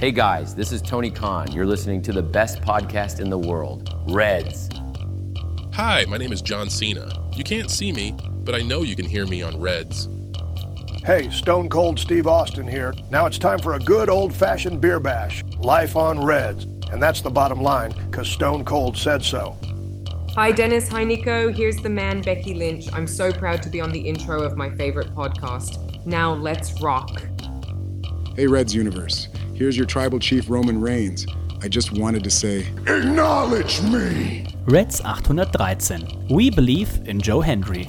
Hey guys, this is Tony Khan. You're listening to the best podcast in the world, Reds. Hi, my name is John Cena. You can't see me, but I know you can hear me on Reds. Hey, Stone Cold Steve Austin here. Now it's time for a good old-fashioned beer bash. Life on Reds. And that's the bottom line, because Stone Cold said so. Hi Dennis, hi Nico, here's the man Becky Lynch. I'm so proud to be on the intro of my favorite podcast. Now let's rock. Hey Reds Universe, here's your tribal chief Roman Reigns. I just wanted to say, acknowledge me! Reds 813. We believe in Joe Hendry.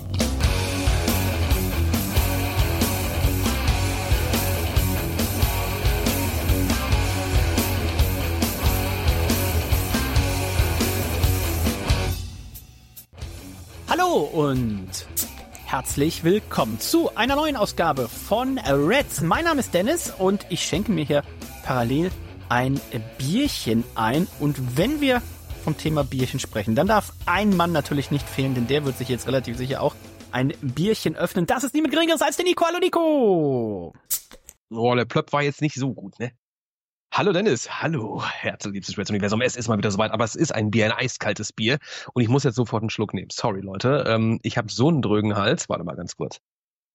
Hallo und herzlich willkommen zu einer neuen Ausgabe von Reds. Mein Name ist Dennis und ich schenke mir hier parallel ein Bierchen ein. Und wenn wir vom Thema Bierchen sprechen, dann darf ein Mann natürlich nicht fehlen, denn der wird sich jetzt relativ sicher auch ein Bierchen öffnen. Das ist niemand Geringeres als der Nico. Hallo Nico! Oh, der Plöpp war jetzt nicht so gut, ne? Hallo Dennis, hallo, herzliebstes Reds Universum. Es ist mal wieder soweit, aber es ist ein Bier, ein eiskaltes Bier. Und ich muss jetzt sofort einen Schluck nehmen. Sorry, Leute. Ich habe so einen drögen Hals. Warte mal ganz kurz.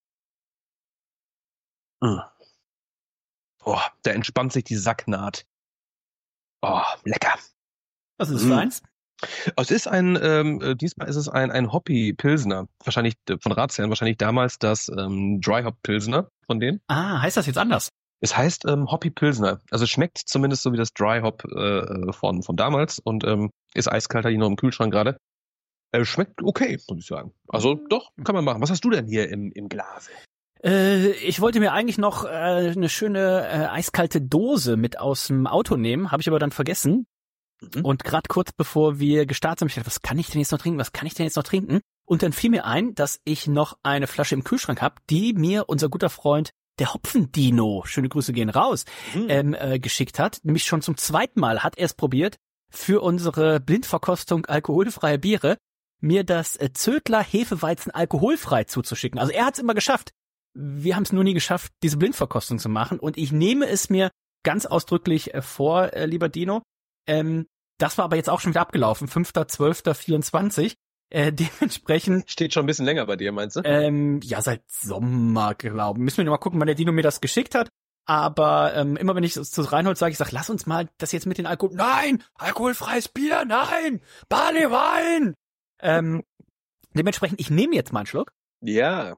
Oh, da entspannt sich die Sacknaht. Oh, lecker. Was ist das für eins? Es ist diesmal ist es ein Hoppy-Pilsner. Wahrscheinlich von Ratsherren, wahrscheinlich damals das Dry-Hop-Pilsner von denen. Ah, heißt das jetzt anders? Es heißt Hoppy Pilsner. Also es schmeckt zumindest so wie das Dry Hop von damals und ist eiskalt, hier noch im Kühlschrank gerade. Schmeckt okay, muss ich sagen. Also doch, kann man machen. Was hast du denn hier im Glas? Ich wollte mir eigentlich noch eine schöne eiskalte Dose mit aus dem Auto nehmen, habe ich aber dann vergessen. Und gerade kurz bevor wir gestartet haben, ich dachte, was kann ich denn jetzt noch trinken? Und dann fiel mir ein, dass ich noch eine Flasche im Kühlschrank habe, die mir unser guter Freund der Hopfendino, schöne Grüße gehen raus, geschickt hat. Nämlich schon zum zweiten Mal hat er es probiert, für unsere Blindverkostung alkoholfreie Biere mir das Zödler Hefeweizen alkoholfrei zuzuschicken. Also er hat es immer geschafft. Wir haben es nur nie geschafft, diese Blindverkostung zu machen. Und ich nehme es mir ganz ausdrücklich vor, lieber Dino. Das war aber jetzt auch schon wieder abgelaufen, 5.12.24. Dementsprechend steht schon ein bisschen länger bei dir, meinst du? Ja, seit Sommer, glaube ich. Müssen wir noch mal gucken, wann der Dino mir das geschickt hat. Aber immer wenn ich zu Reinhold sage, ich sag, lass uns mal das jetzt mit den Alkohol... Nein! Alkoholfreies Bier! Nein! Barleywein! Dementsprechend, ich nehme jetzt mal einen Schluck. Ja.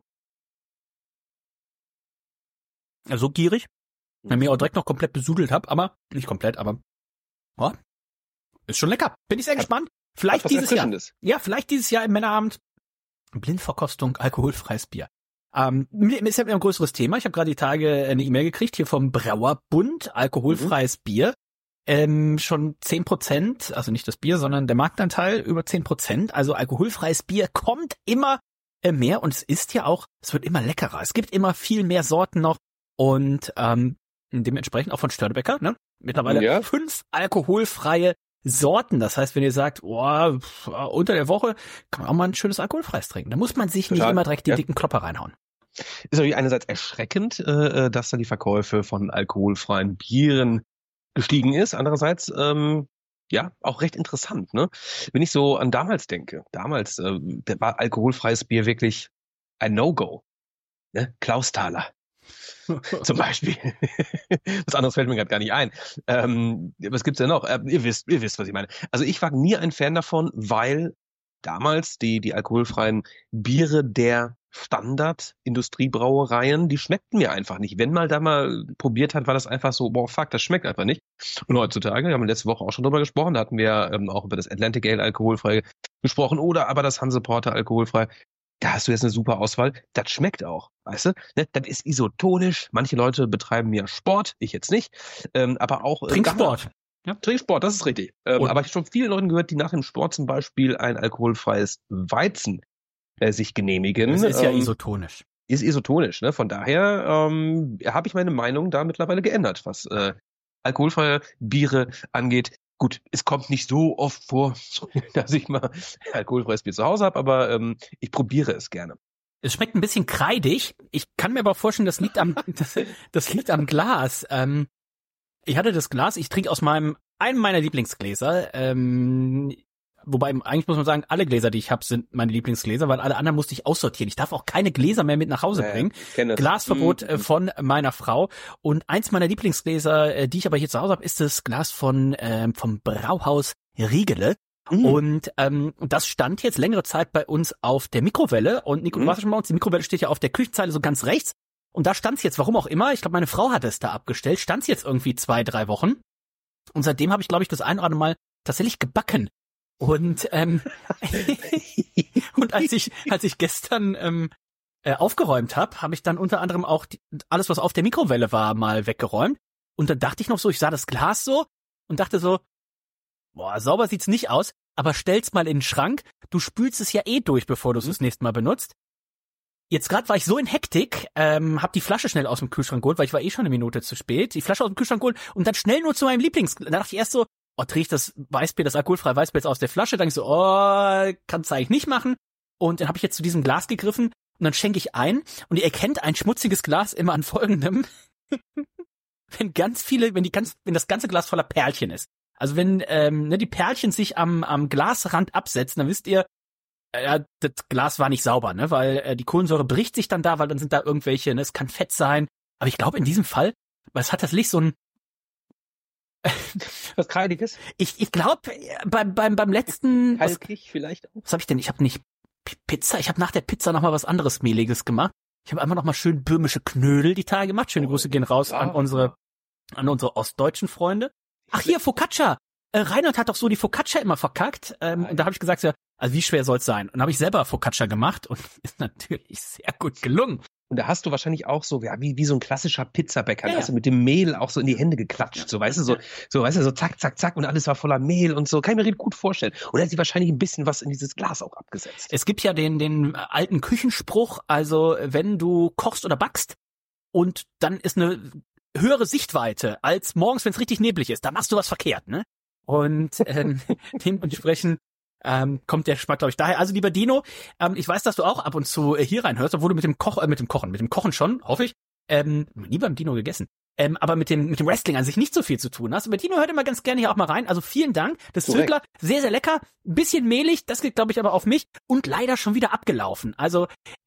So gierig. Wenn ich mir auch direkt noch komplett besudelt habe, aber... Nicht komplett, aber... Oh, ist schon lecker. Bin ich sehr gespannt. Vielleicht dieses Jahr. Ja, vielleicht dieses Jahr im Männerabend. Blindverkostung, alkoholfreies Bier. Ist ja ein größeres Thema. Ich habe gerade die Tage eine E-Mail gekriegt hier vom Brauerbund, alkoholfreies Bier. Schon 10%, also nicht das Bier, sondern der Marktanteil über 10%. Also alkoholfreies Bier kommt immer mehr und es wird immer leckerer. Es gibt immer viel mehr Sorten noch und dementsprechend auch von Störtebeker, ne? Mittlerweile 5 alkoholfreie Sorten. Das heißt, wenn ihr sagt, unter der Woche kann man auch mal ein schönes alkoholfreies trinken. Da muss man sich nicht immer direkt die dicken Klopper reinhauen. Ist natürlich einerseits erschreckend, dass da die Verkäufe von alkoholfreien Bieren gestiegen ist. Andererseits, auch recht interessant, ne? Wenn ich so an damals denke, war alkoholfreies Bier wirklich ein No-Go. Ne? Klausthaler. Zum Beispiel. Was anderes fällt mir gerade gar nicht ein. Was gibt's denn noch? Ihr wisst, was ich meine. Also ich war nie ein Fan davon, weil damals die alkoholfreien Biere der Standard-Industriebrauereien, die schmeckten mir einfach nicht. Wenn man da mal probiert hat, war das einfach so, das schmeckt einfach nicht. Und heutzutage, wir haben letzte Woche auch schon drüber gesprochen, da hatten wir auch über das Atlantic Ale alkoholfrei gesprochen oder aber das Hanse Porter alkoholfrei. Da hast du jetzt eine super Auswahl. Das schmeckt auch, weißt du? Das ist isotonisch. Manche Leute betreiben ja Sport, ich jetzt nicht. Aber auch Trinksport. Ja. Trinksport, das ist richtig. Aber ich habe schon viele Leute gehört, die nach dem Sport zum Beispiel ein alkoholfreies Weizen sich genehmigen. Das ist ja isotonisch. Ist isotonisch, ne? Von daher habe ich meine Meinung da mittlerweile geändert, was alkoholfreie Biere angeht. Gut, es kommt nicht so oft vor, dass ich mal alkoholfreies Bier zu Hause habe, aber ich probiere es gerne. Es schmeckt ein bisschen kreidig. Ich kann mir aber vorstellen, das liegt am Glas. Ich hatte das Glas, ich trinke aus einem meiner Lieblingsgläser, wobei eigentlich muss man sagen, alle Gläser, die ich habe, sind meine Lieblingsgläser, weil alle anderen musste ich aussortieren. Ich darf auch keine Gläser mehr mit nach Hause bringen. Glasverbot von meiner Frau. Und eins meiner Lieblingsgläser, die ich aber hier zu Hause habe, ist das Glas vom Brauhaus Riegele. Und das stand jetzt längere Zeit bei uns auf der Mikrowelle. Und Nico, du warst schon bei uns, die Mikrowelle steht ja auf der Küchenzeile so ganz rechts. Und da stand es jetzt, warum auch immer, ich glaube, meine Frau hat es da abgestellt, stand es jetzt irgendwie 2-3 Wochen. Und seitdem habe ich, glaube ich, das ein oder andere Mal tatsächlich gebacken. Und und als ich gestern aufgeräumt habe ich dann unter anderem auch alles, was auf der Mikrowelle war, mal weggeräumt. Und dann dachte ich noch so, ich sah das Glas so und dachte so, boah, sauber sieht's nicht aus, aber stell's mal in den Schrank. Du spülst es ja eh durch, bevor du es das nächste Mal benutzt. Jetzt gerade war ich so in Hektik, hab die Flasche schnell aus dem Kühlschrank geholt, weil ich war eh schon eine Minute zu spät. Die Flasche aus dem Kühlschrank geholt und dann schnell nur zu meinem Da dachte ich erst so, trinke ich das Weißbier, das alkoholfreie Weißbier jetzt aus der Flasche. Dann ich so, kannst du eigentlich nicht machen. Und dann habe ich jetzt zu diesem Glas gegriffen und dann schenke ich ein. Und ihr erkennt ein schmutziges Glas immer an folgendem. wenn das ganze Glas voller Perlchen ist. Also wenn die Perlchen sich am Glasrand absetzen, dann wisst ihr, das Glas war nicht sauber, ne? Weil die Kohlensäure bricht sich dann da, weil dann sind da irgendwelche, ne? Es kann Fett sein. Aber ich glaube in diesem Fall, weil es hat das Licht so ein was Kreidiges? Ich glaube, beim letzten... Kalkig vielleicht auch? Was habe ich denn? Ich habe nicht Pizza, ich habe nach der Pizza noch mal was anderes Mehliges gemacht. Ich habe einfach noch mal schön böhmische Knödel die Tage gemacht. Schöne Grüße gehen raus an unsere ostdeutschen Freunde. Ach hier, Focaccia. Reinhard hat doch so die Focaccia immer verkackt. Und da habe ich gesagt, ja, also wie schwer soll's sein? Und dann habe ich selber Focaccia gemacht und ist natürlich sehr gut gelungen. Und da hast du wahrscheinlich auch so, ja, wie so ein klassischer Pizzabäcker, da hast du mit dem Mehl auch so in die Hände geklatscht, so, weißt du, so zack, zack, zack und alles war voller Mehl und so, kann ich mir gut vorstellen. Und da hat sie wahrscheinlich ein bisschen was in dieses Glas auch abgesetzt. Es gibt ja den alten Küchenspruch, also wenn du kochst oder backst und dann ist eine höhere Sichtweite als morgens, wenn es richtig neblig ist, da machst du was verkehrt, ne? Und dementsprechend kommt der Geschmack, glaube ich, daher. Also lieber Dino, ich weiß, dass du auch ab und zu hier reinhörst, obwohl du mit dem Kochen schon, hoffe ich, nie beim Dino gegessen, aber mit dem Wrestling an sich nicht so viel zu tun hast. Aber Dino hört immer ganz gerne hier auch mal rein. Also vielen Dank. Das Zögler, sehr, sehr lecker, ein bisschen mehlig, das geht, glaube ich, aber auf mich und leider schon wieder abgelaufen. Also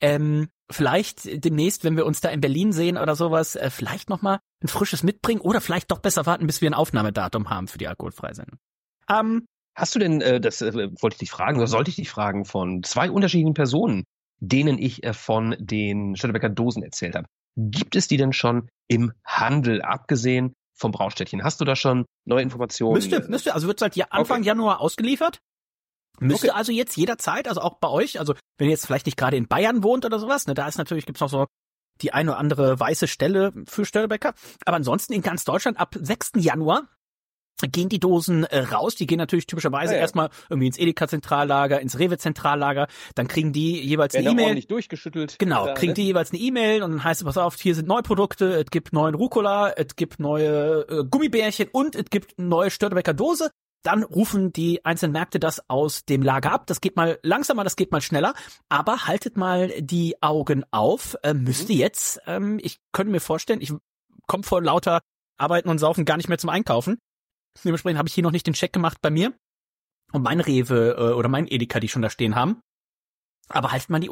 vielleicht demnächst, wenn wir uns da in Berlin sehen oder sowas, vielleicht noch mal ein frisches mitbringen oder vielleicht doch besser warten, bis wir ein Aufnahmedatum haben für die alkoholfreie Sendung. Hast du denn, das wollte ich dich fragen, oder sollte ich dich fragen, von 2 unterschiedlichen Personen, denen ich von den Störtebeker Dosen erzählt habe. Gibt es die denn schon im Handel, abgesehen vom Braustädtchen? Hast du da schon neue Informationen? Müsste, also wird seit Anfang Januar ausgeliefert. Müsste also jetzt jederzeit, also auch bei euch, also wenn ihr jetzt vielleicht nicht gerade in Bayern wohnt oder sowas, ne, da ist natürlich, gibt's noch so die eine oder andere weiße Stelle für Störtebeker. Aber ansonsten in ganz Deutschland ab 6. Januar gehen die Dosen raus. Die gehen natürlich typischerweise erstmal irgendwie ins Edeka-Zentrallager, ins Rewe-Zentrallager. Dann kriegen die jeweils eine E-Mail. Ordentlich durchgeschüttelt. Genau, kriegen die jeweils eine E-Mail und dann heißt es, pass auf, hier sind neue Produkte, es gibt neuen Rucola, es gibt neue Gummibärchen und es gibt neue Störtebeker Dose. Dann rufen die einzelnen Märkte das aus dem Lager ab. Das geht mal langsamer, das geht mal schneller. Aber haltet mal die Augen auf. Müsste jetzt, ich könnte mir vorstellen, ich komme vor lauter Arbeiten und Saufen gar nicht mehr zum Einkaufen. Dementsprechend habe ich hier noch nicht den Check gemacht bei mir und mein Rewe oder mein Edeka, die schon da stehen haben. Aber haltet mal die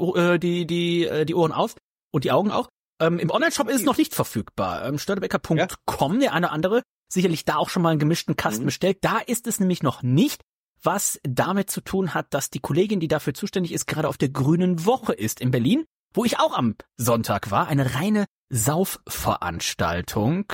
Ohren auf und die Augen auch. Im Online-Shop ist es noch nicht verfügbar. Störtebeker.com, der eine oder andere sicherlich da auch schon mal einen gemischten Kasten bestellt. Da ist es nämlich noch nicht, was damit zu tun hat, dass die Kollegin, die dafür zuständig ist, gerade auf der Grünen Woche ist in Berlin, wo ich auch am Sonntag war. Eine reine Saufveranstaltung.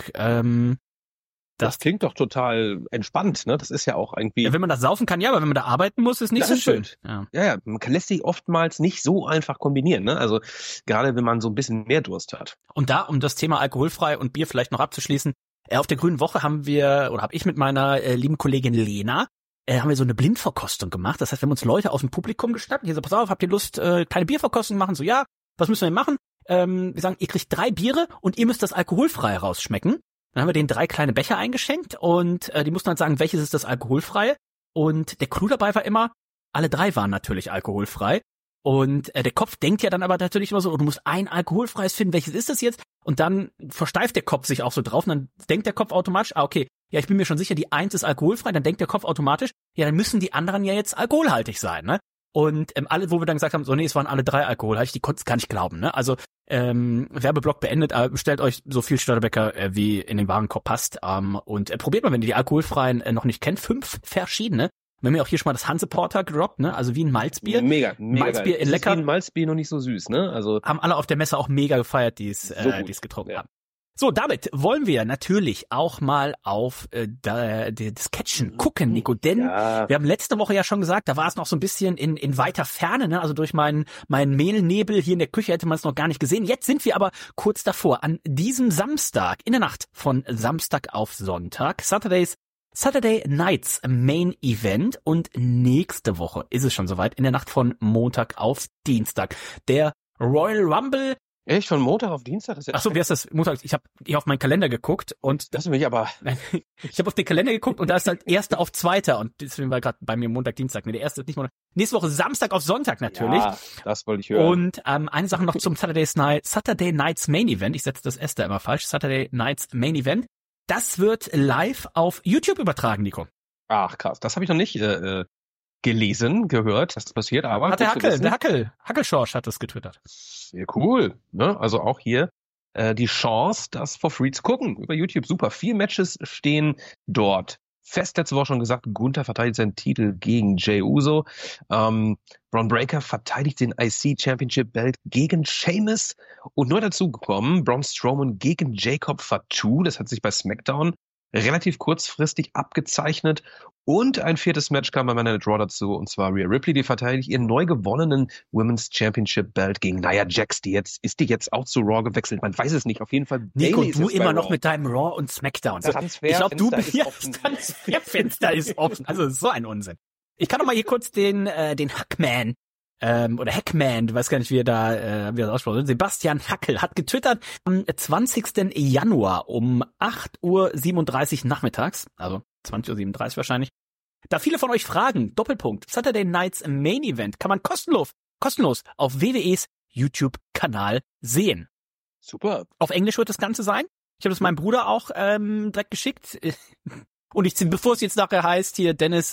Das klingt doch total entspannt, ne? Das ist ja auch irgendwie... Ja, wenn man das saufen kann, ja, aber wenn man da arbeiten muss, ist nicht so schön. Ja, man lässt sich oftmals nicht so einfach kombinieren, ne? Also gerade wenn man so ein bisschen mehr Durst hat. Und da, um das Thema alkoholfrei und Bier vielleicht noch abzuschließen, auf der Grünen Woche habe ich mit meiner lieben Kollegin Lena, haben wir so eine Blindverkostung gemacht. Das heißt, wir haben uns Leute aus dem Publikum geschnappt. Hier so, pass auf, habt ihr Lust, kleine Bierverkostung machen? So, ja, was müssen wir denn machen? Wir sagen, ihr kriegt 3 Biere und ihr müsst das alkoholfrei rausschmecken. Dann haben wir denen 3 kleine Becher eingeschenkt und die mussten halt sagen, welches ist das alkoholfreie. Und der Clou dabei war immer, alle 3 waren natürlich alkoholfrei. Und der Kopf denkt ja dann aber natürlich immer so, du musst ein alkoholfreies finden, welches ist das jetzt? und dann versteift der Kopf sich auch so drauf und dann denkt der Kopf automatisch, okay, ja, ich bin mir schon sicher, die 1 ist alkoholfrei, dann denkt der Kopf automatisch, ja, dann müssen die anderen ja jetzt alkoholhaltig sein, ne? Und alle, wo wir dann gesagt haben, so, nee, es waren alle 3 alkoholhaltig, die konnten es gar nicht glauben, ne? Also Werbeblock beendet, bestellt euch so viel Störtebeker, wie in den Warenkorb passt, und probiert mal, wenn ihr die alkoholfreien noch nicht kennt, 5 verschiedene. Wir haben ja auch hier schon mal das Hanse Porter gedroppt, ne? Also wie ein Malzbier. Mega Malzbier geil. in lecker. Wie ein Malzbier, noch nicht so süß, ne? Also haben alle auf der Messe auch mega gefeiert, die es getrunken haben. So, damit wollen wir natürlich auch mal auf das Catchen gucken, Nico. Denn wir haben letzte Woche ja schon gesagt, da war es noch so ein bisschen in weiter Ferne, ne? Also durch meinen Mehlnebel hier in der Küche hätte man es noch gar nicht gesehen. Jetzt sind wir aber kurz davor. An diesem Samstag, in der Nacht von Samstag auf Sonntag, Saturday Nights Main Event, und nächste Woche ist es schon soweit, in der Nacht von Montag auf Dienstag. Der Royal Rumble. Echt, von Montag auf Dienstag? Achso, wie heißt das? Montag? Ich habe hier auf meinen Kalender geguckt und das mich aber. Ich habe auf den Kalender geguckt und da ist halt 1. auf 2. und deswegen war gerade bei mir Montag, Dienstag. Ne, der erste ist nicht Montag. Nächste Woche Samstag auf Sonntag natürlich. Ja, das wollte ich hören. Und eine Sache noch zum Saturday Nights Main Event. Ich setze das S da immer falsch. Saturday Nights Main Event. Das wird live auf YouTube übertragen, Nico. Ach krass, das habe ich noch nicht gelesen, gehört, dass das passiert, aber hat der Hackelschorsch hat das getwittert. Sehr cool, ne? Also auch hier die Chance, das for free zu gucken über YouTube. Super, 4 Matches stehen dort fest. Letzte Woche schon gesagt, Gunther verteidigt seinen Titel gegen Jey Uso. Bron Breakker verteidigt den IC Championship Belt gegen Sheamus. Und neu dazu gekommen, Braun Strowman gegen Jacob Fatu. Das hat sich bei SmackDown relativ kurzfristig abgezeichnet. Und ein 4. Match kam bei Monday Night Raw dazu, und zwar Rhea Ripley, die verteidigt ihren neu gewonnenen Women's Championship Belt gegen Nia Jax. Die jetzt auch zu Raw gewechselt. Man weiß es nicht. Auf jeden Fall. Nico, du immer noch mit deinem Raw und SmackDown. Ich glaube, Transferfenster ist offen. Also so ein Unsinn. Ich kann noch mal hier kurz den Hackman oder Hackman, weiß gar nicht, wie er das ausspricht. Sebastian Hackel hat getwittert am 20. Januar um 8:37 Uhr nachmittags, also 20:37 Uhr wahrscheinlich. Da viele von euch fragen, Doppelpunkt, Saturday Nights Main Event kann man kostenlos auf WWEs YouTube-Kanal sehen. Super. Auf Englisch wird das Ganze sein. Ich habe das meinem Bruder auch direkt geschickt. Und bevor es jetzt nachher heißt, hier Dennis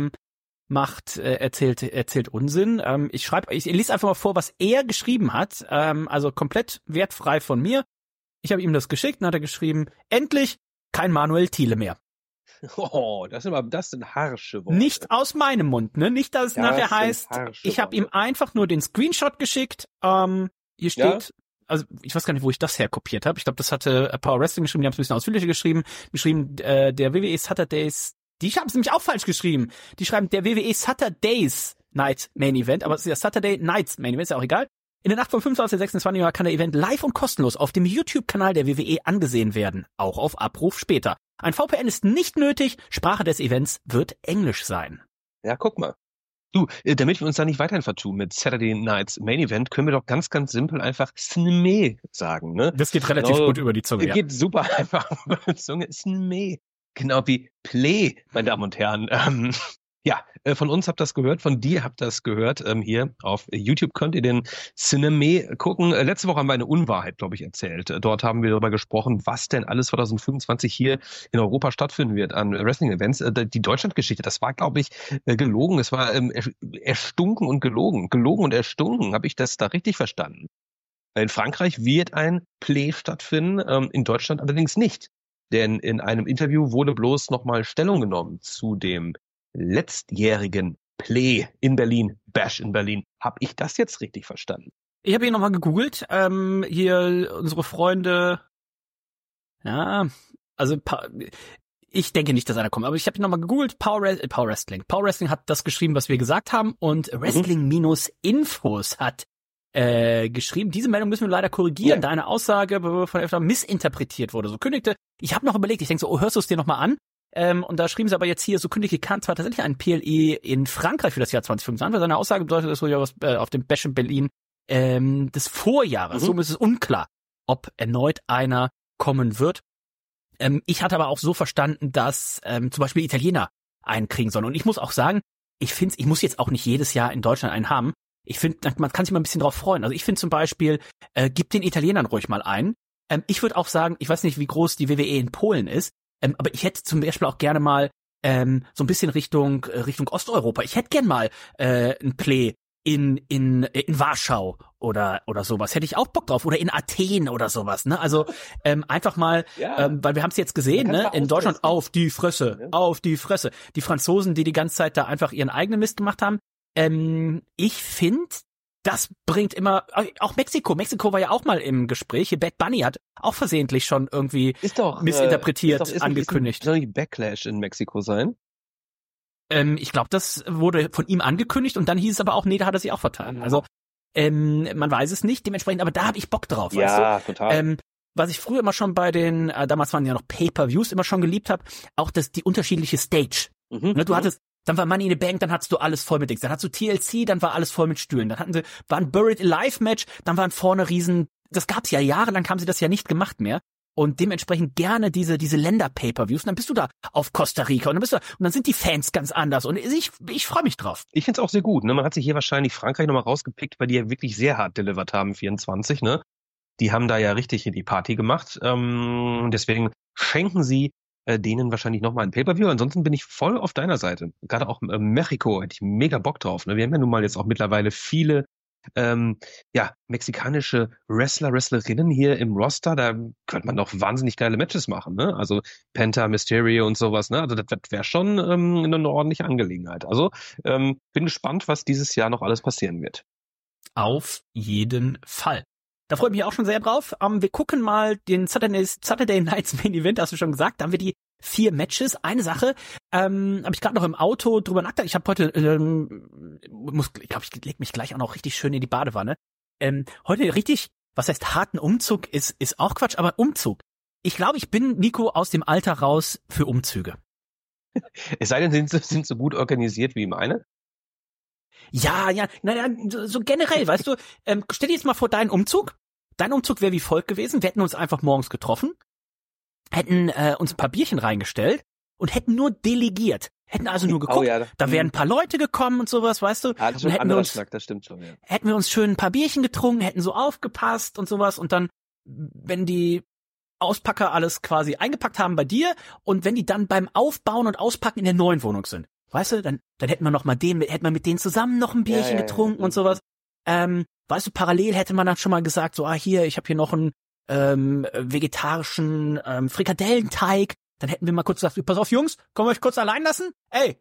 erzählt Unsinn. Ich lese einfach mal vor, was er geschrieben hat. Also komplett wertfrei von mir. Ich habe ihm das geschickt und hat er geschrieben, endlich kein Manuel Thiele mehr. Oh, das sind harsche Worte. Nicht aus meinem Mund, ne? Nicht, dass es nachher heißt, ich habe ihm einfach nur den Screenshot geschickt. Hier steht, also ich weiß gar nicht, wo ich das herkopiert habe. Ich glaube, das hatte Power Wrestling geschrieben, die haben es ein bisschen ausführlicher geschrieben. Der WWE Saturdays, die haben es nämlich auch falsch geschrieben. Die schreiben der WWE Saturdays Night Main Event, aber es ist ja Saturday Nights Main Event, ist ja auch egal. In der Nacht vom 25. 26. Januar kann der Event live und kostenlos auf dem YouTube-Kanal der WWE angesehen werden, auch auf Abruf später. Ein VPN ist nicht nötig, Sprache des Events wird Englisch sein. Ja, guck mal. Du, damit wir uns da nicht weiterhin vertun mit Saturday Nights Main Event, können wir doch ganz, ganz simpel einfach Snme sagen, ne? Das geht relativ gut über die Zunge, Geht super einfach über die Zunge. Snme. Genau wie Play, meine Damen und Herren. Von uns habt das gehört, von dir habt das gehört. Hier auf YouTube könnt ihr den Cineme gucken. Letzte Woche haben wir eine Unwahrheit, glaube ich, erzählt. Dort haben wir darüber gesprochen, was denn alles 2025 hier in Europa stattfinden wird an Wrestling-Events. Die Deutschlandgeschichte, das war, glaube ich, gelogen. Es war erstunken und gelogen. Gelogen und erstunken. Habe ich das da richtig verstanden? In Frankreich wird ein Play stattfinden, in Deutschland allerdings nicht. Denn in einem Interview wurde bloß nochmal Stellung genommen zu dem letztjährigen Play in Berlin, Bash in Berlin. Hab ich das jetzt richtig verstanden? Ich habe hier nochmal gegoogelt. Hier unsere Freunde. Ja, also ich denke nicht, dass einer kommt, aber ich habe hier nochmal gegoogelt. Power Wrestling. Power Wrestling hat das geschrieben, was wir gesagt haben, und Wrestling-Infos hat geschrieben, diese Meldung müssen wir leider korrigieren, da eine Aussage von der FDP missinterpretiert wurde. So kündigte, ich habe noch überlegt, ich denke so, hörst du es dir nochmal an? Und da schrieben sie aber jetzt hier, so kündigte Kant zwar tatsächlich einen PLE in Frankreich für das Jahr 2025, weil seine Aussage bedeutet, dass ja was auf dem Bash in Berlin des Vorjahres. Somit ist es unklar, ob erneut einer kommen wird. Ich hatte aber auch so verstanden, dass zum Beispiel Italiener einen kriegen sollen. Und ich muss auch sagen, ich muss jetzt auch nicht jedes Jahr in Deutschland einen haben. Ich finde, man kann sich mal ein bisschen drauf freuen. Also ich finde zum Beispiel, gib den Italienern ruhig mal einen. Ich würde auch sagen, ich weiß nicht, wie groß die WWE in Polen ist, aber ich hätte zum Beispiel auch gerne mal so ein bisschen Richtung Osteuropa. Ich hätte gern mal ein Play in Warschau oder sowas. Hätte ich auch Bock drauf. Oder in Athen oder sowas, ne? Also einfach mal, weil wir haben es jetzt gesehen, ne? In Deutschland auf die Fresse. Die Franzosen, die ganze Zeit da einfach ihren eigenen Mist gemacht haben. Ich finde, das bringt immer, auch Mexiko war ja auch mal im Gespräch. Bad Bunny hat auch versehentlich schon irgendwie missinterpretiert angekündigt. Soll nicht Backlash in Mexiko sein? Ich glaube, das wurde von ihm angekündigt und dann hieß es aber auch, nee, da hat er sich auch vertan. Also man weiß es nicht, dementsprechend, aber da habe ich Bock drauf. Ja, weißt du? Total. Was ich früher immer schon bei den, damals waren ja noch Pay-Per-Views, immer schon geliebt habe, auch die unterschiedliche Stage. Du hattest, dann war Money in the Bank, dann hattest du alles voll mit Dings. Dann hattest du TLC, dann war alles voll mit Stühlen. Dann war ein Buried Alive Match, dann waren vorne das gab's ja jahrelang, haben sie das ja nicht gemacht mehr. Und dementsprechend gerne diese Länder-Pay-Per-Views. Und dann bist du da auf Costa Rica und dann sind die Fans ganz anders. Und ich freue mich drauf. Ich find's auch sehr gut. Ne? Man hat sich hier wahrscheinlich Frankreich nochmal rausgepickt, weil die ja wirklich sehr hart delivered haben, 24. Ne? Die haben da ja richtig die Party gemacht. Deswegen schenken sie denen wahrscheinlich nochmal ein Pay-Per-View. Ansonsten bin ich voll auf deiner Seite. Gerade auch Mexiko hätte ich mega Bock drauf. Ne? Wir haben ja nun mal jetzt auch mittlerweile viele mexikanische Wrestlerinnen hier im Roster. Da könnte man doch wahnsinnig geile Matches machen. Ne? Also Penta, Mysterio und sowas. Ne? Also das wäre schon eine ordentliche Angelegenheit. Also bin gespannt, was dieses Jahr noch alles passieren wird. Auf jeden Fall. Da freue ich mich auch schon sehr drauf. Wir gucken mal den Saturday Night's Main Event, hast du schon gesagt. Da haben wir die 4 Matches. Eine Sache, habe ich gerade noch im Auto drüber nachgedacht. Ich habe heute, ich leg mich gleich auch noch richtig schön in die Badewanne. Heute richtig, was heißt harten Umzug, ist auch Quatsch, aber Umzug. Ich glaube, ich bin, Nico, aus dem Alter raus für Umzüge. Es sei denn, sind so gut organisiert wie meine. Ja, naja, so generell, weißt du, stell dir jetzt mal vor, dein Umzug wäre wie folgt gewesen. Wir hätten uns einfach morgens getroffen, hätten uns ein paar Bierchen reingestellt und hätten nur delegiert. Hätten also nur geguckt, da wären ein paar Leute gekommen und sowas, weißt du. Das ist schon ein anderer Schnack, das stimmt schon, ja. Hätten wir uns schön ein paar Bierchen getrunken, hätten so aufgepasst und sowas und dann, wenn die Auspacker alles quasi eingepackt haben bei dir und wenn die dann beim Aufbauen und Auspacken in der neuen Wohnung sind, weißt du, dann hätten wir noch mal hätten wir mit denen zusammen noch ein Bierchen getrunken und sowas. Weißt du, parallel hätte man dann schon mal gesagt, so, hier, ich habe hier noch einen vegetarischen Frikadellenteig. Dann hätten wir mal kurz gesagt, pass auf, Jungs, können wir euch kurz allein lassen? Ey,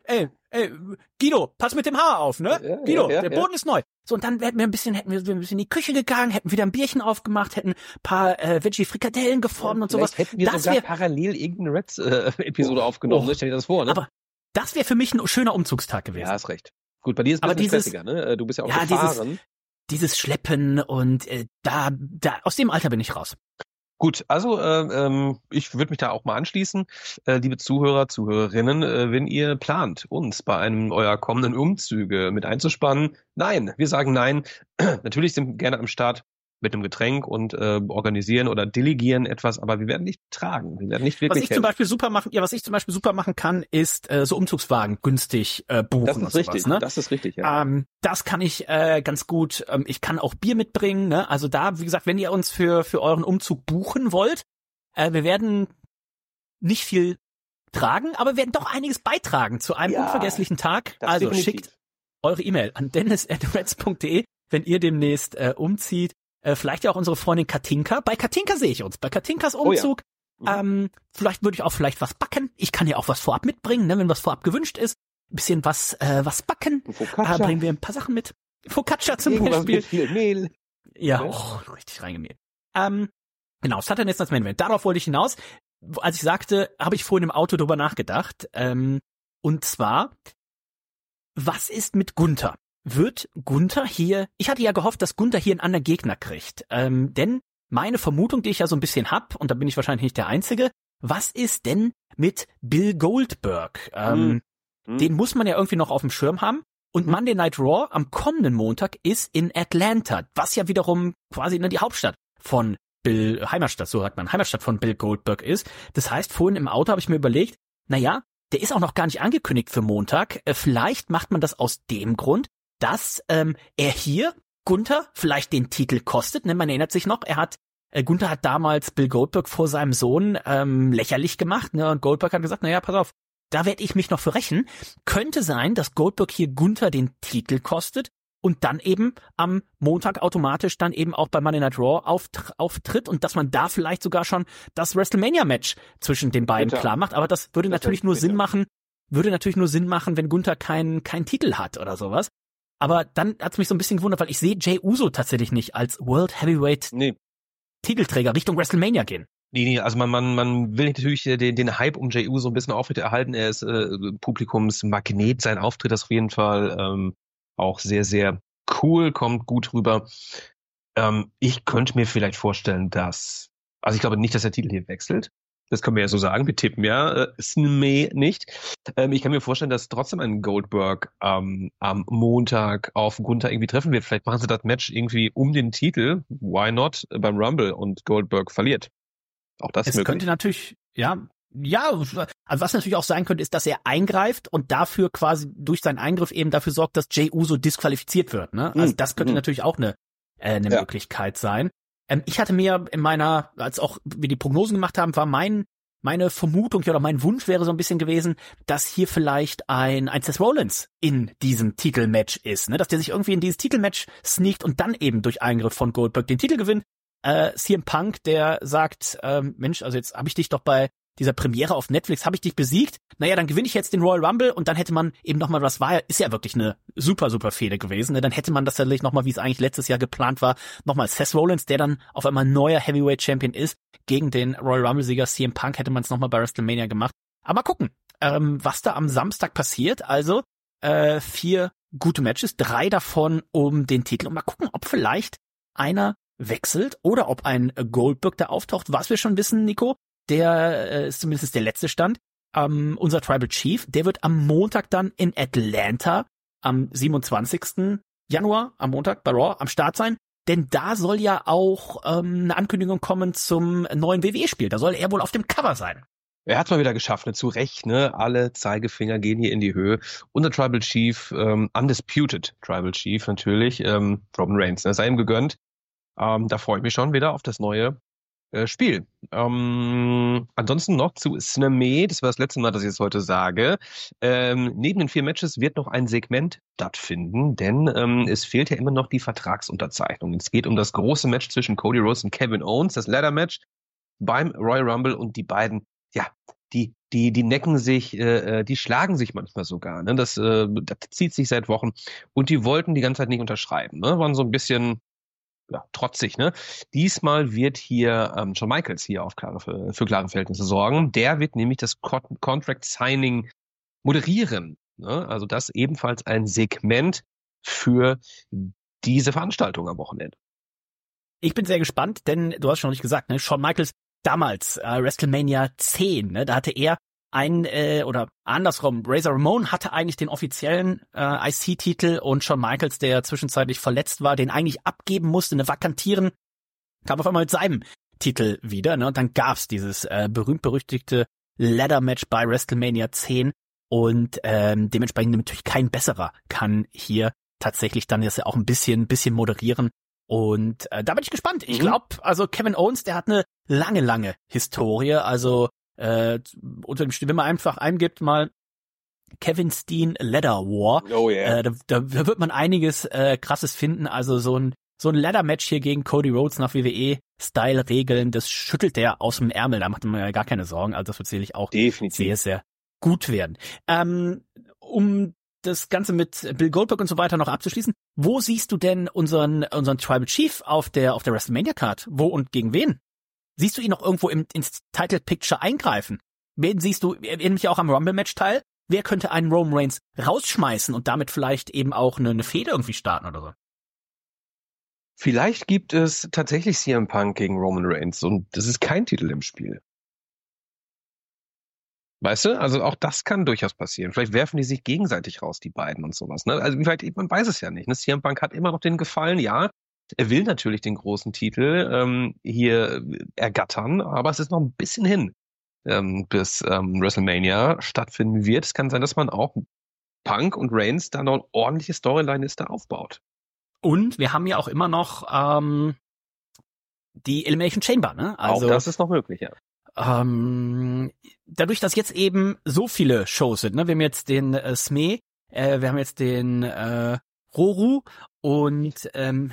Guido, pass mit dem Haar auf, ne? Ja, Guido, der Boden ist neu. So, und dann hätten wir ein bisschen in die Küche gegangen, hätten wieder ein Bierchen aufgemacht, hätten ein paar Veggie-Frikadellen geformt und sowas. Hätten wir sogar parallel irgendeine Reds-Episode aufgenommen, stell dir das vor, ne? Aber das wäre für mich ein schöner Umzugstag gewesen. Ja, hast recht. Gut, bei dir ist es ein bisschen stressiger, ne? Du bist ja auch gefahren. Dieses Schleppen und da aus dem Alter bin ich raus. Gut, also ich würde mich da auch mal anschließen. Liebe Zuhörer, Zuhörerinnen, wenn ihr plant, uns bei einem eurer kommenden Umzüge mit einzuspannen, nein, wir sagen nein. Natürlich sind wir gerne am Start mit einem Getränk und organisieren oder delegieren etwas, aber wir werden nicht tragen. Wir werden nicht wirklich was ich zum Beispiel super machen kann, ist so Umzugswagen günstig buchen. Das ist richtig, ne? Das ist richtig, ja. Das kann ich ganz gut. Ich kann auch Bier mitbringen, ne? Also da, wie gesagt, wenn ihr uns für euren Umzug buchen wollt, wir werden nicht viel tragen, aber wir werden doch einiges beitragen zu einem unvergesslichen Tag. Also definitiv. Schickt eure E-Mail an dennis@reds.de, wenn ihr demnächst umzieht. Vielleicht ja auch unsere Freundin Katinka. Bei Katinka sehe ich uns. Bei Katinkas Umzug. Vielleicht würde ich auch was backen. Ich kann ja auch was vorab mitbringen, ne, wenn was vorab gewünscht ist. Ein bisschen was backen. Bringen wir ein paar Sachen mit. Focaccia zum Beispiel. Mit viel Mehl. Ja, richtig reingemäht. Genau, Saturday Night's Main Event. Darauf wollte ich hinaus. Als ich sagte, habe ich vorhin im Auto drüber nachgedacht. Und zwar, was ist mit Gunther? Wird Gunther hier, ich hatte ja gehofft, dass Gunther hier einen anderen Gegner kriegt, denn meine Vermutung, die ich ja so ein bisschen hab, und da bin ich wahrscheinlich nicht der Einzige, was ist denn mit Bill Goldberg? Den muss man ja irgendwie noch auf dem Schirm haben und Monday Night Raw am kommenden Montag ist in Atlanta, was ja wiederum quasi die Hauptstadt von Heimatstadt von Bill Goldberg ist. Das heißt, vorhin im Auto habe ich mir überlegt, naja, der ist auch noch gar nicht angekündigt für Montag, vielleicht macht man das aus dem Grund, dass er hier Gunther vielleicht den Titel kostet. Ne? Man erinnert sich noch, er hat Gunther hat damals Bill Goldberg vor seinem Sohn lächerlich gemacht, ne? Und Goldberg hat gesagt, naja, pass auf, da werde ich mich noch für rächen. Könnte sein, dass Goldberg hier Gunther den Titel kostet und dann eben am Montag automatisch dann eben auch bei Monday Night Raw auftritt und dass man da vielleicht sogar schon das WrestleMania-Match zwischen den beiden klar macht. Aber das würde natürlich nur Sinn machen, wenn Gunther keinen Titel hat oder sowas. Aber dann hat's mich so ein bisschen gewundert, weil ich sehe Jey Uso tatsächlich nicht als World Heavyweight Titelträger Richtung WrestleMania gehen. Nee, also man will natürlich den Hype um Jey Uso ein bisschen aufrechterhalten. Er ist Publikumsmagnet, sein Auftritt ist auf jeden Fall auch sehr, sehr cool, kommt gut rüber. Ich könnte mir vielleicht vorstellen, also ich glaube nicht, dass der Titel hier wechselt. Das können wir ja so sagen, wir tippen ja Snme nicht. Ich kann mir vorstellen, dass trotzdem ein Goldberg am Montag auf Gunther irgendwie treffen wird. Vielleicht machen sie das Match irgendwie um den Titel, why not, beim Rumble und Goldberg verliert. Auch das ist möglich. Könnte natürlich, ja, also was natürlich auch sein könnte, ist, dass er eingreift und dafür quasi durch seinen Eingriff eben dafür sorgt, dass Jey Uso disqualifiziert wird. Ne? Also das könnte natürlich auch eine Möglichkeit sein. Ich hatte mir als auch wir die Prognosen gemacht haben, war meine Vermutung oder mein Wunsch wäre so ein bisschen gewesen, dass hier vielleicht ein Seth Rollins in diesem Titelmatch ist, ne? Dass der sich irgendwie in dieses Titelmatch sneakt und dann eben durch Eingriff von Goldberg den Titel gewinnt. CM Punk, der sagt, Mensch, also jetzt habe ich dich doch bei dieser Premiere auf Netflix, habe ich dich besiegt, naja, dann gewinne ich jetzt den Royal Rumble und dann hätte man eben nochmal, ist ja wirklich eine super, super Fehde gewesen, ne? Dann hätte man das tatsächlich nochmal, wie es eigentlich letztes Jahr geplant war, nochmal Seth Rollins, der dann auf einmal neuer Heavyweight Champion ist, gegen den Royal Rumble Sieger CM Punk hätte man es nochmal bei WrestleMania gemacht. Aber mal gucken, was da am Samstag passiert, also 4 gute Matches, 3 davon um den Titel und mal gucken, ob vielleicht einer wechselt oder ob ein Goldberg da auftaucht. Was wir schon wissen, Nico, der ist zumindest der letzte Stand. Unser Tribal Chief, der wird am Montag dann in Atlanta am 27. Januar, am Montag bei Raw, am Start sein. Denn da soll ja auch eine Ankündigung kommen zum neuen WWE-Spiel. Da soll er wohl auf dem Cover sein. Er hat's mal wieder geschafft, ne? Zu Recht, ne? Alle Zeigefinger gehen hier in die Höhe. Unser Tribal Chief, Undisputed Tribal Chief natürlich, Roman Reigns, ne? Sei ihm gegönnt. Da freue ich mich schon wieder auf das neue Spiel. Ansonsten noch zu Sname, das war das letzte Mal, dass ich es heute sage. Neben den 4 Matches wird noch ein Segment stattfinden, denn es fehlt ja immer noch die Vertragsunterzeichnung. Es geht um das große Match zwischen Cody Rhodes und Kevin Owens, das Ladder Match beim Royal Rumble und die beiden, ja, die necken sich, die schlagen sich manchmal sogar. Ne? Das zieht sich seit Wochen und die wollten die ganze Zeit nicht unterschreiben. Ne? Waren so ein bisschen trotzig, ne? Diesmal wird hier Shawn Michaels hier für klare Verhältnisse sorgen. Der wird nämlich das Contract Signing moderieren. Ne? Also das ebenfalls ein Segment für diese Veranstaltung am Wochenende. Ich bin sehr gespannt, denn du hast schon nicht gesagt, ne? Shawn Michaels damals, WrestleMania 10, ne? Da hatte er oder andersrum, Razor Ramon hatte eigentlich den offiziellen IC-Titel und Shawn Michaels, der zwischenzeitlich verletzt war, den eigentlich abgeben musste, ne, vakantieren, kam auf einmal mit seinem Titel wieder, ne, und dann gab's dieses berühmt-berüchtigte Ladder-Match bei WrestleMania 10 und dementsprechend natürlich kein besserer kann hier tatsächlich dann jetzt auch ein bisschen moderieren und da bin ich gespannt. Ich glaube, also Kevin Owens, der hat eine lange Historie, also unter dem Stil, wenn man einfach eingibt mal Kevin Steen Ladder War, da wird man einiges Krasses finden. Also so ein Ladder-Match hier gegen Cody Rhodes nach WWE-Style-Regeln, das schüttelt der aus dem Ärmel, da macht man ja gar keine Sorgen. Also das wird sicherlich auch sehr, sehr gut werden. Um das Ganze mit Bill Goldberg und so weiter noch abzuschließen, wo siehst du denn unseren Tribal Chief auf der WrestleMania-Card? Wo und gegen wen? Siehst du ihn noch irgendwo ins Title Picture eingreifen? Wen siehst du, er nimmt ja auch am Rumble-Match teil? Wer könnte einen Roman Reigns rausschmeißen und damit vielleicht eben auch eine Fehde irgendwie starten oder so? Vielleicht gibt es tatsächlich CM Punk gegen Roman Reigns und das ist kein Titel im Spiel. Weißt du? Also auch das kann durchaus passieren. Vielleicht werfen die sich gegenseitig raus, die beiden und sowas. Ne? Also vielleicht, man weiß es ja nicht. Ne? CM Punk hat immer noch den Gefallen, ja. Er will natürlich den großen Titel hier ergattern, aber es ist noch ein bisschen hin, bis WrestleMania stattfinden wird. Es kann sein, dass man auch Punk und Reigns da noch eine ordentliche Storyline-Liste aufbaut. Und wir haben ja auch immer noch die Elimination Chamber, ne? Also, auch das ist noch möglich, ja. Dadurch, dass jetzt eben so viele Shows sind, ne? Wir haben jetzt den Sme, wir haben jetzt den Roru und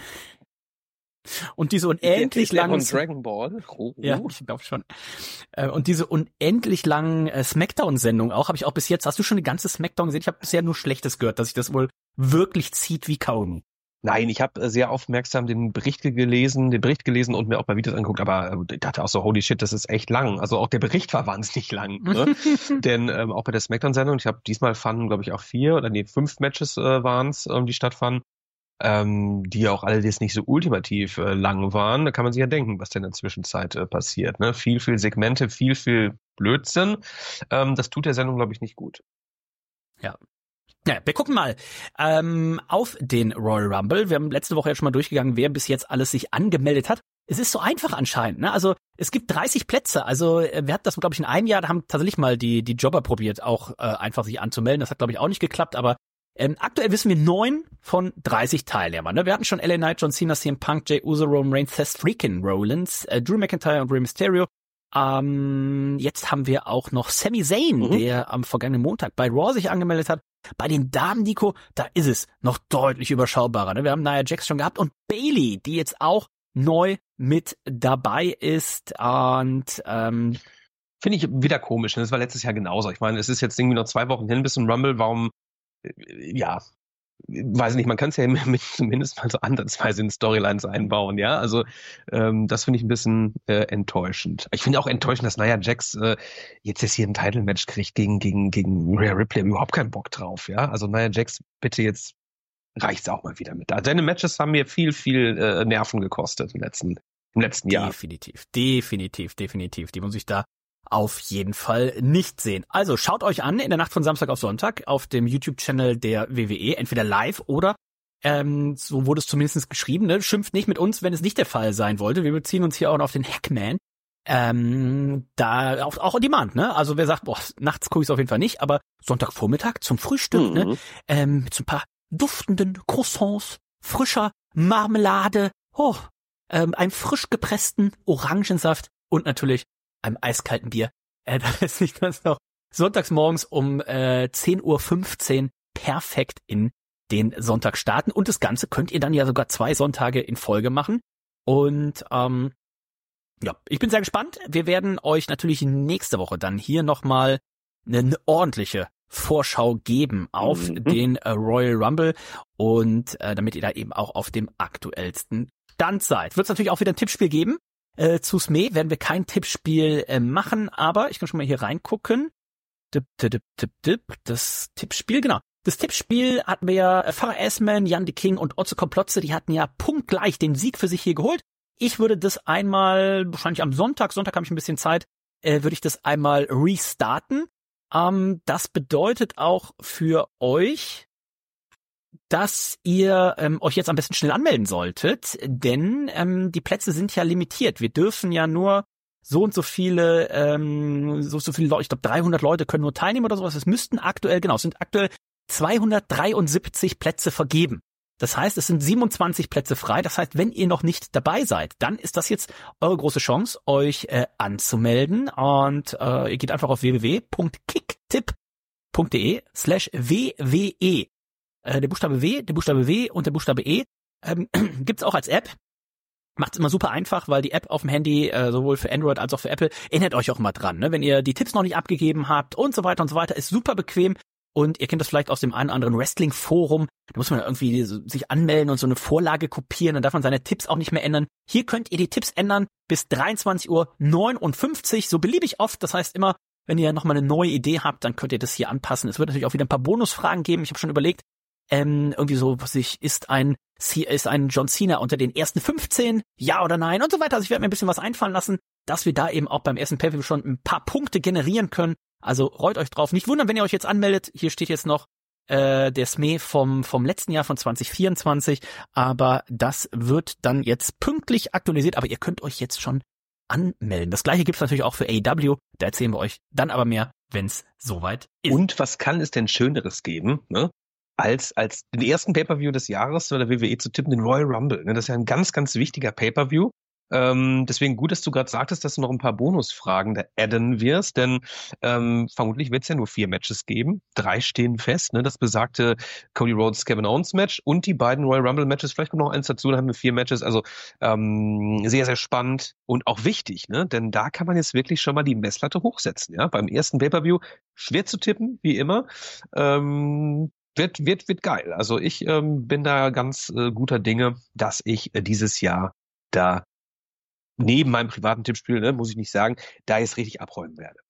diese unendlich langen Dragon Ball. Ja, ich glaube schon. Und diese unendlich langen Smackdown-Sendungen auch, habe ich auch bis jetzt, hast du schon die ganze Smackdown gesehen? Ich habe bisher nur Schlechtes gehört, dass sich das wohl wirklich zieht wie Kaugummi. Nein, ich habe sehr aufmerksam den Bericht gelesen und mir auch mal Videos angeguckt, aber ich dachte auch so, holy shit, das ist echt lang. Also auch der Bericht war wahnsinnig lang. Ne? Denn auch bei der Smackdown-Sendung, ich habe diesmal fanden, glaube ich, auch 5 Matches waren es, die stattfanden. Die auch alle jetzt nicht so ultimativ lang waren, da kann man sich ja denken, was denn in der Zwischenzeit passiert. Ne? Viel Segmente, viel Blödsinn. Das tut der Sendung, glaube ich, nicht gut. Ja. Ja, wir gucken mal auf den Royal Rumble. Wir haben letzte Woche ja schon mal durchgegangen, wer bis jetzt alles sich angemeldet hat. Es ist so einfach anscheinend, ne? Also es gibt 30 Plätze. Also wir hatten das, glaube ich, in einem Jahr, da haben tatsächlich mal die Jobber probiert, auch einfach sich anzumelden. Das hat, glaube ich, auch nicht geklappt, aber aktuell wissen wir 9 von 30 Teilnehmern. Ne? Wir hatten schon LA Knight, John Cena, CM Punk, Jey Uso, Roman Reigns, Seth freaking Rollins, Drew McIntyre und Rey Mysterio. Jetzt haben wir auch noch Sami Zayn, der am vergangenen Montag bei Raw sich angemeldet hat. Bei den Damen, Nico, da ist es noch deutlich überschaubarer. Ne? Wir haben Nia Jax schon gehabt und Bayley, die jetzt auch neu mit dabei ist. Und finde ich wieder komisch. Ne? Das war letztes Jahr genauso. Ich meine, es ist jetzt irgendwie noch 2 Wochen hin bis zum Rumble. Warum? Ja, weiß nicht, man kann es ja mit zumindest mal so ansatzweise in Storylines einbauen, ja, also das finde ich ein bisschen enttäuschend. Ich finde auch enttäuschend, dass Nia Jax jetzt hier ein Title-Match kriegt gegen Rhea Ripley, überhaupt keinen Bock drauf, ja, also Nia Jax, bitte jetzt reicht's auch mal wieder mit. Also seine Matches haben mir viel Nerven gekostet im letzten Jahr. Definitiv. Die muss ich da auf jeden Fall nicht sehen. Also schaut euch an in der Nacht von Samstag auf Sonntag auf dem YouTube-Channel der WWE, entweder live oder so wurde es zumindest geschrieben, ne? Schimpft nicht mit uns, wenn es nicht der Fall sein wollte. Wir beziehen uns hier auch noch auf den Hackman. Da auch on demand, ne? Also wer sagt, boah, nachts gucke ich es auf jeden Fall nicht, aber Sonntagvormittag zum Frühstück, ne? Mit so ein paar duftenden Croissants, frischer Marmelade, einem frisch gepressten Orangensaft und natürlich einem eiskalten Bier. Da lässt sich das noch sonntags morgens um 10:15 Uhr perfekt in den Sonntag starten. Und das Ganze könnt ihr dann ja sogar 2 Sonntage in Folge machen. Und ja, ich bin sehr gespannt. Wir werden euch natürlich nächste Woche dann hier nochmal eine ordentliche Vorschau geben auf den Royal Rumble und damit ihr da eben auch auf dem aktuellsten Stand seid. Wird es natürlich auch wieder ein Tippspiel geben. Zu Sme werden wir kein Tippspiel machen, aber ich kann schon mal hier reingucken. Das Tippspiel, genau. Das Tippspiel hatten wir ja Farah Asman, Jan de King und Otto Koplotze, die hatten ja punktgleich den Sieg für sich hier geholt. Ich würde das einmal, wahrscheinlich am Sonntag habe ich ein bisschen Zeit, würde ich das einmal restarten. Das bedeutet auch für euch, dass ihr euch jetzt am besten schnell anmelden solltet, denn die Plätze sind ja limitiert. Wir dürfen ja nur so und so viele, so viele Leute, ich glaube 300 Leute können nur teilnehmen oder sowas. Es müssten aktuell, es sind aktuell 273 Plätze vergeben. Das heißt, es sind 27 Plätze frei. Das heißt, wenn ihr noch nicht dabei seid, dann ist das jetzt eure große Chance, euch anzumelden. Und ihr geht einfach auf www.kicktipp.de/WWE. Der Buchstabe W und der Buchstabe E gibt's auch als App. Macht's immer super einfach, weil die App auf dem Handy, sowohl für Android als auch für Apple, erinnert euch auch mal dran, ne? Wenn ihr die Tipps noch nicht abgegeben habt und so weiter, ist super bequem. Und ihr kennt das vielleicht aus dem einen oder anderen Wrestling-Forum. Da muss man irgendwie sich anmelden und so eine Vorlage kopieren. Dann darf man seine Tipps auch nicht mehr ändern. Hier könnt ihr die Tipps ändern bis 23:59 Uhr, so beliebig oft. Das heißt immer, wenn ihr nochmal eine neue Idee habt, dann könnt ihr das hier anpassen. Es wird natürlich auch wieder ein paar Bonusfragen geben. Ich habe schon überlegt, irgendwie so, ist ein John Cena unter den ersten 15? Ja oder nein? Und so weiter. Also ich werde mir ein bisschen was einfallen lassen, dass wir da eben auch beim ersten Pay-Per-View schon ein paar Punkte generieren können. Also rollt euch drauf. Nicht wundern, wenn ihr euch jetzt anmeldet. Hier steht jetzt noch der SME vom letzten Jahr, von 2024. Aber das wird dann jetzt pünktlich aktualisiert. Aber ihr könnt euch jetzt schon anmelden. Das gleiche gibt's natürlich auch für AEW. Da erzählen wir euch dann aber mehr, wenn's soweit ist. Und was kann es denn Schöneres geben, ne? Als den ersten Pay-Per-View des Jahres oder WWE zu tippen, den Royal Rumble. Das ist ja ein ganz, ganz wichtiger Pay-Per-View. Deswegen gut, dass du gerade sagtest, dass du noch ein paar Bonusfragen da adden wirst, denn vermutlich wird es ja nur 4 Matches geben. 3 stehen fest, ne? Das besagte Cody Rhodes Kevin Owens Match und die beiden Royal Rumble Matches. Vielleicht kommt noch eins dazu, dann haben wir 4 Matches. Also sehr, sehr spannend und auch wichtig, ne? Denn da kann man jetzt wirklich schon mal die Messlatte hochsetzen. Ja, beim ersten Pay-Per-View schwer zu tippen, wie immer. Wird geil. Also ich bin da ganz guter Dinge, dass ich dieses Jahr da neben meinem privaten Tippspiel, ne, muss ich nicht sagen, da jetzt richtig abräumen werde.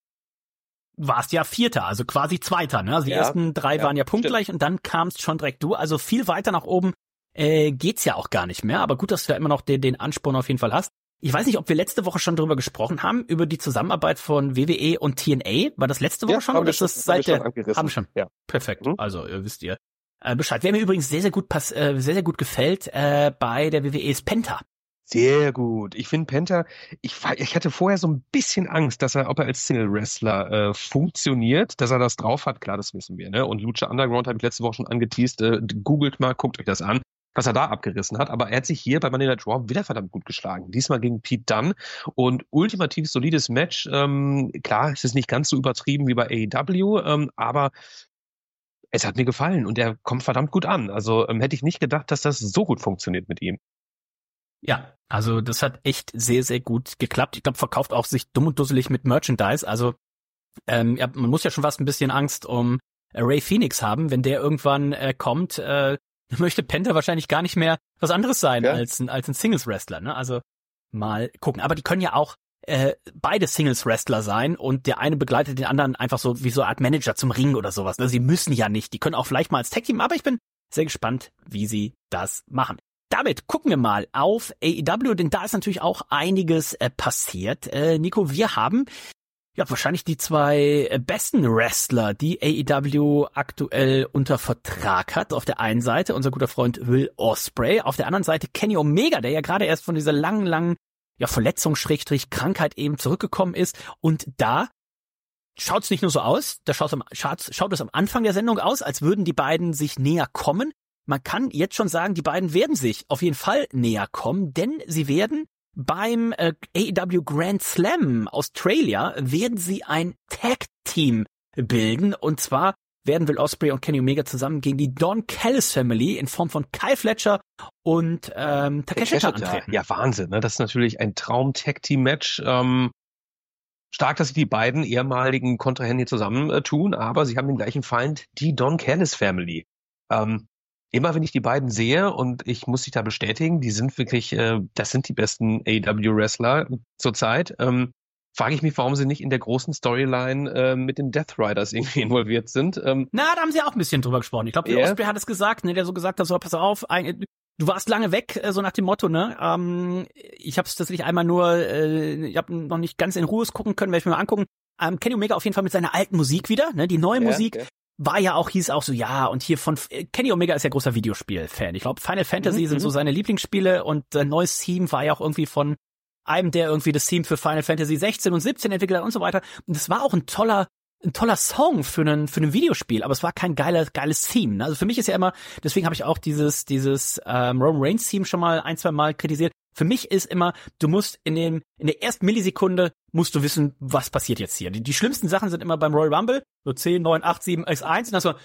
Warst ja Vierter, also quasi Zweiter, ne? Also die ersten 3 waren ja punktgleich, stimmt. Und dann kamst schon direkt du. Also viel weiter nach oben geht's ja auch gar nicht mehr. Aber gut, dass du ja immer noch den Ansporn auf jeden Fall hast. Ich weiß nicht, ob wir letzte Woche schon drüber gesprochen haben, über die Zusammenarbeit von WWE und TNA. War das letzte Woche schon? Oder ist das seit der? Haben schon. Ja. Perfekt. Also wisst ihr Bescheid. Wer mir übrigens sehr, sehr gut gefällt bei der WWE ist Penta. Sehr gut. Ich finde Penta, ich hatte vorher so ein bisschen Angst, ob er als Single-Wrestler funktioniert, dass er das drauf hat. Klar, das wissen wir, ne? Und Lucha Underground habe ich letzte Woche schon angeteased. Googelt mal, guckt euch das an, was er da abgerissen hat. Aber er hat sich hier bei Money Night Raw wieder verdammt gut geschlagen. Diesmal gegen Pete Dunne. Und ultimativ solides Match. Klar, es ist nicht ganz so übertrieben wie bei AEW, aber es hat mir gefallen und er kommt verdammt gut an. Also hätte ich nicht gedacht, dass das so gut funktioniert mit ihm. Ja, also das hat echt sehr, sehr gut geklappt. Ich glaube, verkauft auch sich dumm und dusselig mit Merchandise. Also man muss ja schon fast ein bisschen Angst um Ray Phoenix haben, wenn der irgendwann kommt. Möchte Penta wahrscheinlich gar nicht mehr was anderes sein als ein Singles-Wrestler. Ne? Also mal gucken. Aber die können ja auch beide Singles-Wrestler sein und der eine begleitet den anderen einfach so wie so eine Art Manager zum Ring oder sowas. Ne? Sie müssen ja nicht. Die können auch vielleicht mal als Tag-Team, aber ich bin sehr gespannt, wie sie das machen. Damit gucken wir mal auf AEW, denn da ist natürlich auch einiges passiert. Nico, wir haben ja wahrscheinlich die 2 besten Wrestler, die AEW aktuell unter Vertrag hat. Auf der einen Seite unser guter Freund Will Ospreay, auf der anderen Seite Kenny Omega, der ja gerade erst von dieser langen Verletzung / Krankheit eben zurückgekommen ist. Und da schaut's nicht nur so aus, da schaut es am Anfang der Sendung aus, als würden die beiden sich näher kommen. Man kann jetzt schon sagen, die beiden werden sich auf jeden Fall näher kommen, denn sie werden beim AEW Grand Slam Australia werden sie ein Tag-Team bilden. Und zwar werden Will Ospreay und Kenny Omega zusammen gegen die Don Callis Family in Form von Kyle Fletcher und Takeshita antreten. Ja, Wahnsinn. Ne? Das ist natürlich ein Traum-Tag-Team-Match. Stark, dass sich die beiden ehemaligen Kontrahenten hier zusammen tun, aber sie haben den gleichen Feind, die Don Callis Family. Immer wenn ich die beiden sehe, und ich muss dich da bestätigen, die sind wirklich, das sind die besten AEW-Wrestler zurzeit, frage ich mich, warum sie nicht in der großen Storyline mit den Death Riders irgendwie involviert sind. Da haben sie auch ein bisschen drüber gesprochen. Ich glaube, Ospreay hat es gesagt, ne, der so gesagt hat, so, pass auf, du warst lange weg, so nach dem Motto, ne, ich habe es tatsächlich einmal nur, ich habe noch nicht ganz in Ruhe gucken können, werde ich mir mal angucken. Kenny Omega auf jeden Fall mit seiner alten Musik wieder, ne, die neue Musik. Hieß auch so, ja, und hier von Kenny Omega ist ja großer Videospiel-Fan. Ich glaube, Final Fantasy sind so seine Lieblingsspiele und ein neues Theme war ja auch irgendwie von einem, der irgendwie das Theme für Final Fantasy 16 und 17 entwickelt hat und so weiter. Und es war auch ein toller Song für ein Videospiel, aber es war kein geiles Theme. Ne? Also für mich ist ja immer, deswegen habe ich auch dieses Roman Reigns Theme schon mal 1-2 Mal kritisiert. Für mich ist immer, du musst in der ersten Millisekunde musst du wissen, was passiert jetzt hier. Die schlimmsten Sachen sind immer beim Royal Rumble, so 10, 9, 8, 7, X1 und dann so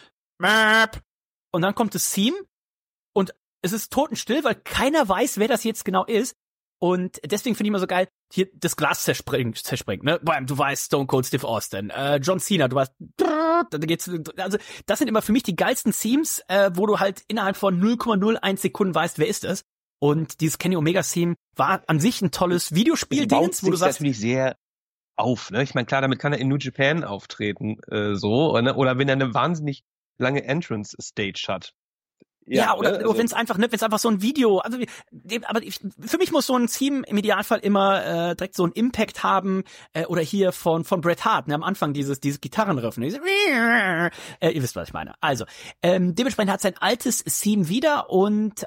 und dann kommt das Theme und es ist totenstill, weil keiner weiß, wer das jetzt genau ist. Und deswegen finde ich immer so geil, hier das Glas zerspringt, ne? Du weißt, Stone Cold Steve Austin, John Cena, du weißt, dann geht's, also das sind immer für mich die geilsten Themes, wo du halt innerhalb von 0,01 Sekunden weißt, wer ist es. Und dieses Kenny Omega Theme war an sich ein tolles Videospiel-Dings, wo du sagst, natürlich sehr auf, ne? Ich meine, klar, damit kann er in New Japan auftreten, so, ne? Oder wenn er eine wahnsinnig lange Entrance-Stage hat. Ja, oder also, wenn es einfach so ein Video, also für mich muss so ein Theme im Idealfall immer direkt so einen Impact haben, oder hier von Bret Hart, ne, am Anfang dieses Gitarrenriff, ne, ihr wisst, was ich meine. Also, dementsprechend hat sein altes Theme wieder und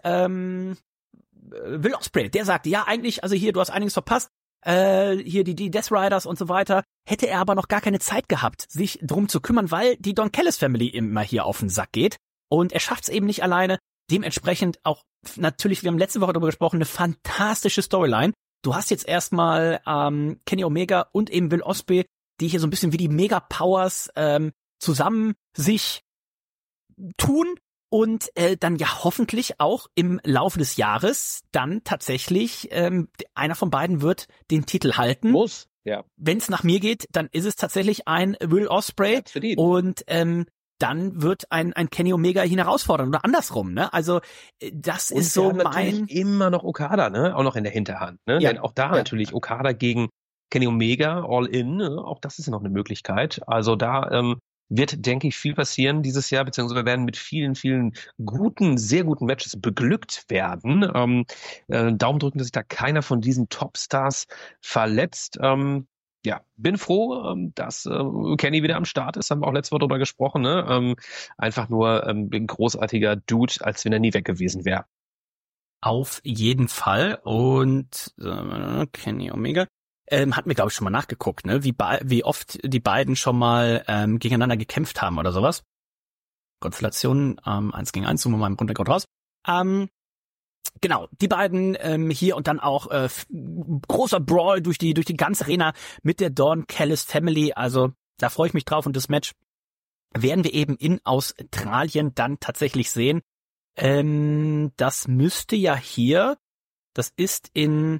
Will Ospreay, der sagte, ja, eigentlich, also hier, du hast einiges verpasst, hier die Death Riders und so weiter, hätte er aber noch gar keine Zeit gehabt, sich drum zu kümmern, weil die Don Callis Family immer hier auf den Sack geht. Und er schafft es eben nicht alleine. Dementsprechend auch natürlich, wir haben letzte Woche darüber gesprochen, eine fantastische Storyline. du hast jetzt erstmal Kenny Omega und eben Will Ospreay, die hier so ein bisschen wie die Mega-Powers zusammen sich tun und dann ja hoffentlich auch im Laufe des Jahres dann tatsächlich einer von beiden wird den Titel halten. Muss, ja. Wenn es nach mir geht, dann ist es tatsächlich ein Will Ospreay und dann wird ein Kenny Omega ihn herausfordern oder andersrum, ne? Also das und ist so mein immer noch Okada, ne? Auch noch in der Hinterhand, ne? Ja. Denn auch da natürlich Okada gegen Kenny Omega All In, ne? Auch das ist ja noch eine Möglichkeit. Also da wird, denke ich, viel passieren dieses Jahr, beziehungsweise werden mit vielen, vielen guten, sehr guten Matches beglückt werden. Daumen drücken, dass sich da keiner von diesen Topstars verletzt. Ja, bin froh, dass Kenny wieder am Start ist, haben wir auch letzte Woche drüber gesprochen. Ne? Einfach nur ein großartiger Dude, als wenn er nie weg gewesen wäre. Auf jeden Fall. Und Kenny Omega hatten wir, glaube ich, schon mal nachgeguckt, ne? Wie oft die beiden schon mal gegeneinander gekämpft haben oder sowas. Konstellation 1 gegen 1, suchen wir mal im Grunde raus. Genau, die beiden hier und dann auch großer Brawl durch die ganze Arena mit der Don Callis Family. Also da freue ich mich drauf und das Match werden wir eben in Australien dann tatsächlich sehen. Das müsste ja hier, das ist in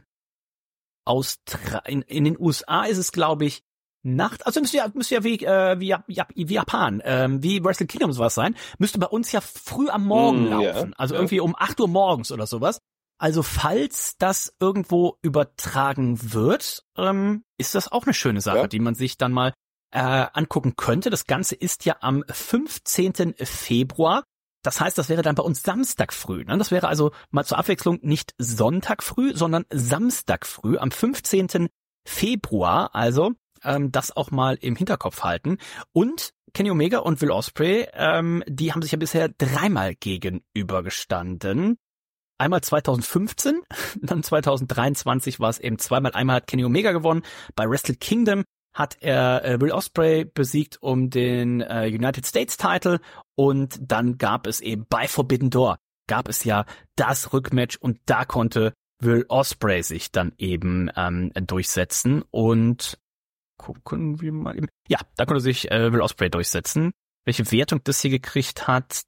den USA ist es, glaube ich, Nacht, also müsste ja wie Japan, wie Wrestle Kingdom sowas sein, müsste bei uns ja früh am Morgen laufen, also irgendwie um 8 Uhr morgens oder sowas. Also falls das irgendwo übertragen wird, ist das auch eine schöne Sache, die man sich dann mal angucken könnte. Das Ganze ist ja am 15. Februar. Das heißt, das wäre dann bei uns Samstag früh. Ne? Das wäre also mal zur Abwechslung nicht Sonntag früh, sondern Samstag früh am 15. Februar. Also das auch mal im Hinterkopf halten. Und Kenny Omega und Will Ospreay, die haben sich ja bisher 3-mal gegenübergestanden. Einmal 2015, dann 2023 war es eben 2-mal. Einmal hat Kenny Omega gewonnen. Bei Wrestle Kingdom hat er Will Ospreay besiegt um den United States Title und dann gab es eben bei Forbidden Door gab es ja das Rückmatch und da konnte Will Ospreay sich dann eben durchsetzen und gucken wir mal eben. Ja, da konnte sich Will Ospreay durchsetzen. Welche Wertung das hier gekriegt hat?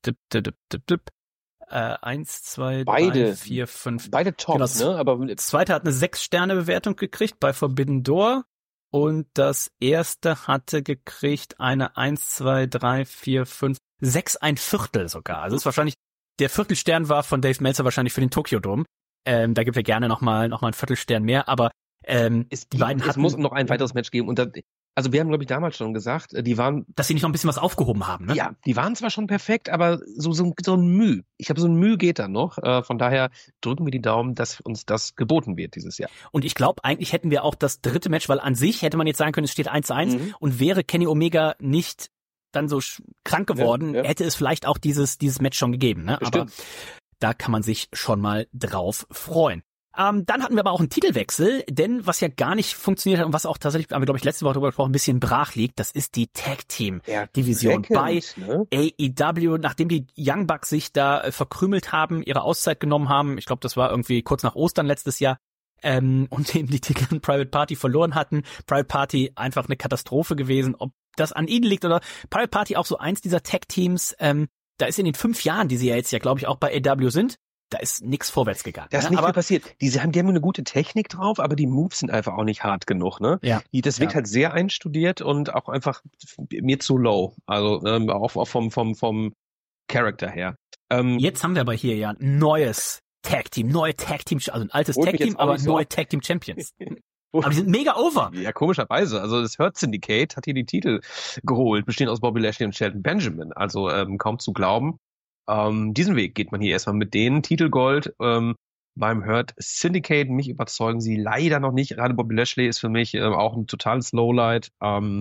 1, 2, 3, 4, 5. Beide top, genau, ne? Aber das zweite hat eine 6-Sterne-Bewertung gekriegt bei Forbidden Door. Und das erste hatte gekriegt eine 1, 2, 3, 4, 5, 6 1/4 sogar. Also das ist wahrscheinlich, der Viertelstern war von Dave Meltzer wahrscheinlich für den Tokyo Dome. Da gibt er gerne noch mal einen Viertelstern mehr, aber es muss noch ein weiteres Match geben. Und also wir haben, glaube ich, damals schon gesagt, dass sie nicht noch ein bisschen was aufgehoben haben, ne? Ja, die waren zwar schon perfekt, aber so ein Mühe. Ich habe so ein Mühe geht dann noch. Von daher drücken wir die Daumen, dass uns das geboten wird dieses Jahr. Und ich glaube, eigentlich hätten wir auch das dritte Match, weil an sich hätte man jetzt sagen können, es steht 1:1 und wäre Kenny Omega nicht dann so krank geworden, hätte es vielleicht auch dieses Match schon gegeben, ne? Aber da kann man sich schon mal drauf freuen. Dann hatten wir aber auch einen Titelwechsel, denn was ja gar nicht funktioniert hat und was auch tatsächlich, haben wir, glaube ich, letzte Woche darüber gesprochen, ein bisschen brach liegt, das ist die Tag-Team-Division bei AEW, nachdem die Young Bucks sich da verkrümelt haben, ihre Auszeit genommen haben, ich glaube, das war irgendwie kurz nach Ostern letztes Jahr, und eben die Titel an Private Party verloren hatten. Private Party einfach eine Katastrophe gewesen, ob das an ihnen liegt oder Private Party auch so eins dieser Tag-Teams, da ist in den 5 Jahren, die sie ja jetzt glaube ich, auch bei AEW sind, da ist nichts vorwärts gegangen. Da ist nicht viel passiert. Die haben eine gute Technik drauf, aber die Moves sind einfach auch nicht hart genug, ne? Ja. Das wirkt halt sehr einstudiert und auch einfach mir zu low. Also auch vom Charakter her. Jetzt haben wir aber hier ja ein neues Tag-Team, also ein altes Tag-Team, aber neue Tag-Team-Champions. Aber die sind mega over. Ja, komischerweise. Also das Hurt Syndicate hat hier die Titel geholt, bestehend aus Bobby Lashley und Shelton Benjamin. Also kaum zu glauben. Diesen Weg geht man hier erstmal mit denen. Titelgold beim Hurt Syndicate. Mich überzeugen sie leider noch nicht. Gerade Bobby Lashley ist für mich auch ein totales Lowlight.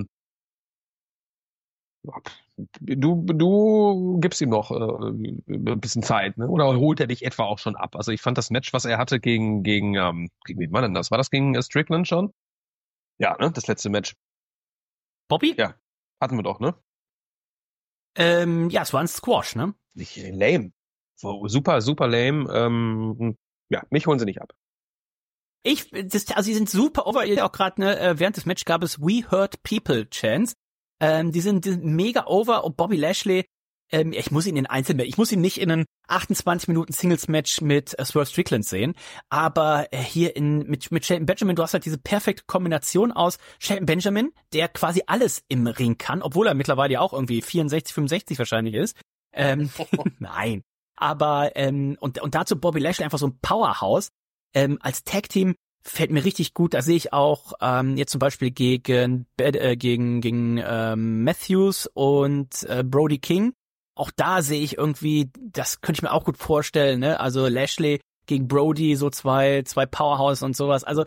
Du gibst ihm noch ein bisschen Zeit, ne? Oder holt er dich etwa auch schon ab? Also ich fand das Match, was er hatte gegen wen war denn das? War das gegen Strickland schon? Ja, ne? Das letzte Match. Bobby? Ja, hatten wir doch, ne? Ja, es war ein Squash, ne? Nicht lame. Super, super lame. Ja, mich holen sie nicht ab. Sie sind super over, auch gerade, ne, während des Matches gab es We Hurt People Chants. Die sind mega over und Bobby Lashley, ich muss ihn nicht in einem 28 Minuten Singles-Match mit Swerve Strickland sehen, aber hier mit Shelton Benjamin, du hast halt diese perfekte Kombination aus Shelton Benjamin, der quasi alles im Ring kann, obwohl er mittlerweile ja auch irgendwie 64, 65 wahrscheinlich ist. Nein. Aber, und dazu Bobby Lashley einfach so ein Powerhouse, als Tag-Team fällt mir richtig gut. Da sehe ich auch jetzt zum Beispiel gegen Matthews und Brody King. Auch da sehe ich irgendwie, das könnte ich mir auch gut vorstellen, ne? Also Lashley gegen Brody, so zwei Powerhouse und sowas. Also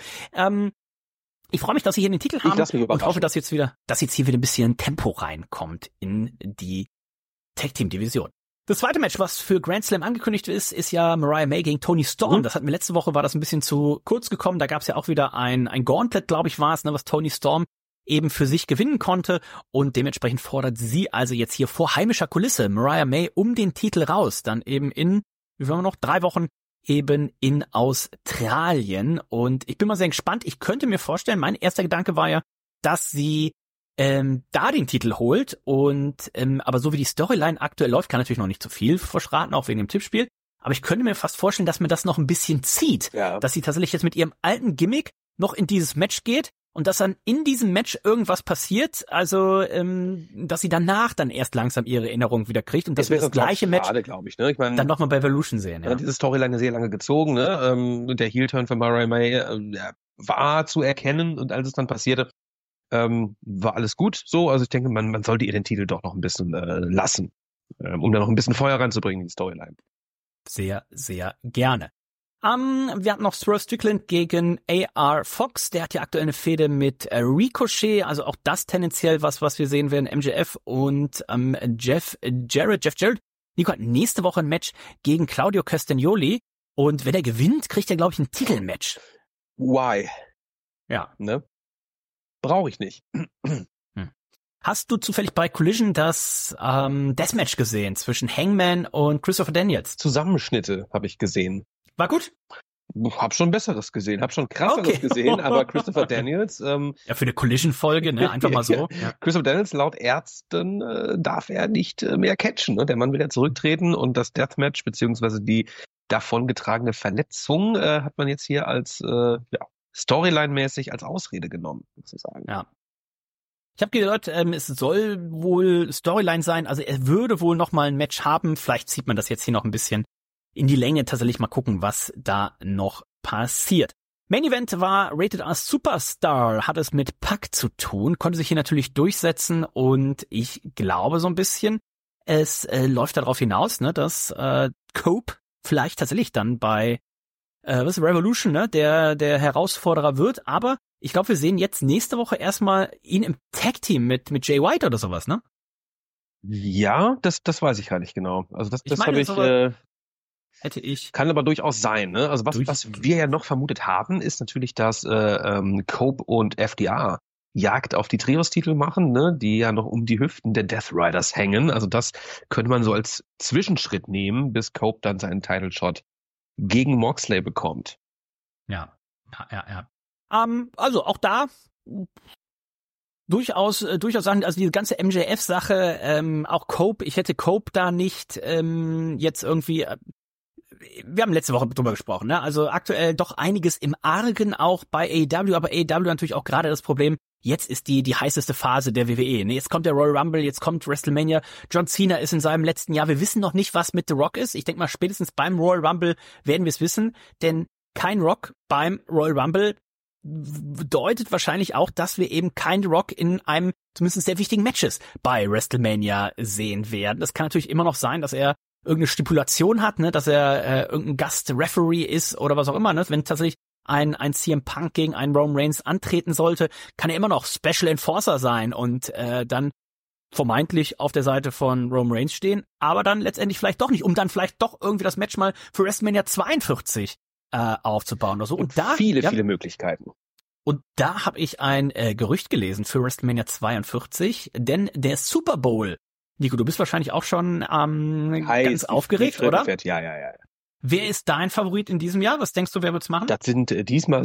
ich freue mich, dass sie hier den Titel haben und hoffe, dass jetzt hier wieder ein bisschen Tempo reinkommt in die Tag-Team-Division. Das zweite Match, was für Grand Slam angekündigt ist ja Mariah May gegen Toni Storm. Das hatten wir letzte Woche, war das ein bisschen zu kurz gekommen. Da gab es ja auch wieder ein Gauntlet, glaube ich, war es, ne, was Toni Storm eben für sich gewinnen konnte. Und dementsprechend fordert sie also jetzt hier vor heimischer Kulisse Mariah May um den Titel raus. Dann eben in, wie wollen wir noch, 3 Wochen eben in Australien. Und ich bin mal sehr gespannt. Ich könnte mir vorstellen, mein erster Gedanke war ja, dass sie da den Titel holt und aber so wie die Storyline aktuell läuft, kann natürlich noch nicht zu viel verraten, auch wegen dem Tippspiel, aber ich könnte mir fast vorstellen, dass mir das noch ein bisschen zieht, dass sie tatsächlich jetzt mit ihrem alten Gimmick noch in dieses Match geht und dass dann in diesem Match irgendwas passiert, also dass sie danach dann erst langsam ihre Erinnerung wieder kriegt und dass wir das gleiche Match ich meine, dann nochmal bei Evolution sehen. Ja. Diese Storyline ist sehr lange gezogen, ne? Der Heel-Turn von Mariah May war zu erkennen und als es dann passierte, war alles gut so. Also ich denke, man sollte ihr den Titel doch noch ein bisschen lassen, um da noch ein bisschen Feuer reinzubringen in die Storyline. Sehr, sehr gerne. Wir hatten noch Swerve Strickland gegen AR Fox. Der hat ja aktuell eine Fehde mit Ricochet. Also auch das tendenziell was wir sehen werden. MJF und Jeff Jarrett. Nico hat nächste Woche ein Match gegen Claudio Castagnoli. Und wenn er gewinnt, kriegt er, glaube ich, ein Titelmatch. Why? Ja. Ne? Brauche ich nicht. Hast du zufällig bei Collision das Deathmatch gesehen zwischen Hangman und Christopher Daniels? Zusammenschnitte habe ich gesehen. War gut? Hab schon Besseres gesehen, hab schon Krasseres gesehen, aber Christopher Daniels... ja, für eine Collision-Folge, ne? Einfach mal so. Ja. Christopher Daniels, laut Ärzten darf er nicht mehr catchen. Ne? Der Mann will ja zurücktreten und das Deathmatch beziehungsweise die davongetragene Verletzung hat man jetzt hier als Storyline-mäßig als Ausrede genommen, sozusagen. Ja. Ich habe gehört, es soll wohl Storyline sein, also er würde wohl noch mal ein Match haben, vielleicht zieht man das jetzt hier noch ein bisschen in die Länge, tatsächlich mal gucken, was da noch passiert. Main Event war Rated R Superstar, hat es mit Pac zu tun, konnte sich hier natürlich durchsetzen und ich glaube so ein bisschen, es läuft darauf hinaus, ne, dass Cope vielleicht tatsächlich dann bei Revolution, ne, der Herausforderer wird, aber ich glaube, wir sehen jetzt nächste Woche erstmal ihn im Tag-Team mit Jay White oder sowas, ne? Ja, das weiß ich gar nicht genau. Also das habe ich... hätte ich. Kann aber durchaus sein, ne? Also was wir ja noch vermutet haben, ist natürlich, dass Cope und FDR Jagd auf die Trios-Titel machen, ne? Die ja noch um die Hüften der Death Riders hängen. Also das könnte man so als Zwischenschritt nehmen, bis Cope dann seinen Title-Shot gegen Moxley bekommt. Ja. Also auch da durchaus Sachen, also diese ganze MJF-Sache, auch Cope, ich hätte Cope da nicht jetzt irgendwie, wir haben letzte Woche drüber gesprochen, ne? Also aktuell doch einiges im Argen auch bei AEW, aber AEW natürlich auch gerade das Problem, jetzt ist die heißeste Phase der WWE, ne? Jetzt kommt der Royal Rumble, jetzt kommt WrestleMania, John Cena ist in seinem letzten Jahr, wir wissen noch nicht, was mit The Rock ist, ich denke mal spätestens beim Royal Rumble werden wir es wissen, denn kein Rock beim Royal Rumble bedeutet wahrscheinlich auch, dass wir eben kein Rock in einem zumindest sehr wichtigen Matches bei WrestleMania sehen werden. Das kann natürlich immer noch sein, dass er irgendeine Stipulation hat, ne, dass er irgendein Gast-Referee ist oder was auch immer, ne, wenn tatsächlich ein CM Punk gegen einen Roman Reigns antreten sollte, kann er immer noch Special Enforcer sein und dann vermeintlich auf der Seite von Roman Reigns stehen, aber dann letztendlich vielleicht doch nicht, um dann vielleicht doch irgendwie das Match mal für WrestleMania 42 aufzubauen oder so. Und da viele Möglichkeiten. Und da habe ich ein Gerücht gelesen für WrestleMania 42, denn der Super Bowl, Nico, du bist wahrscheinlich auch schon ganz aufgeregt, oder? Ja. Wer ist dein Favorit in diesem Jahr? Was denkst du, wer wird's machen? Diesmal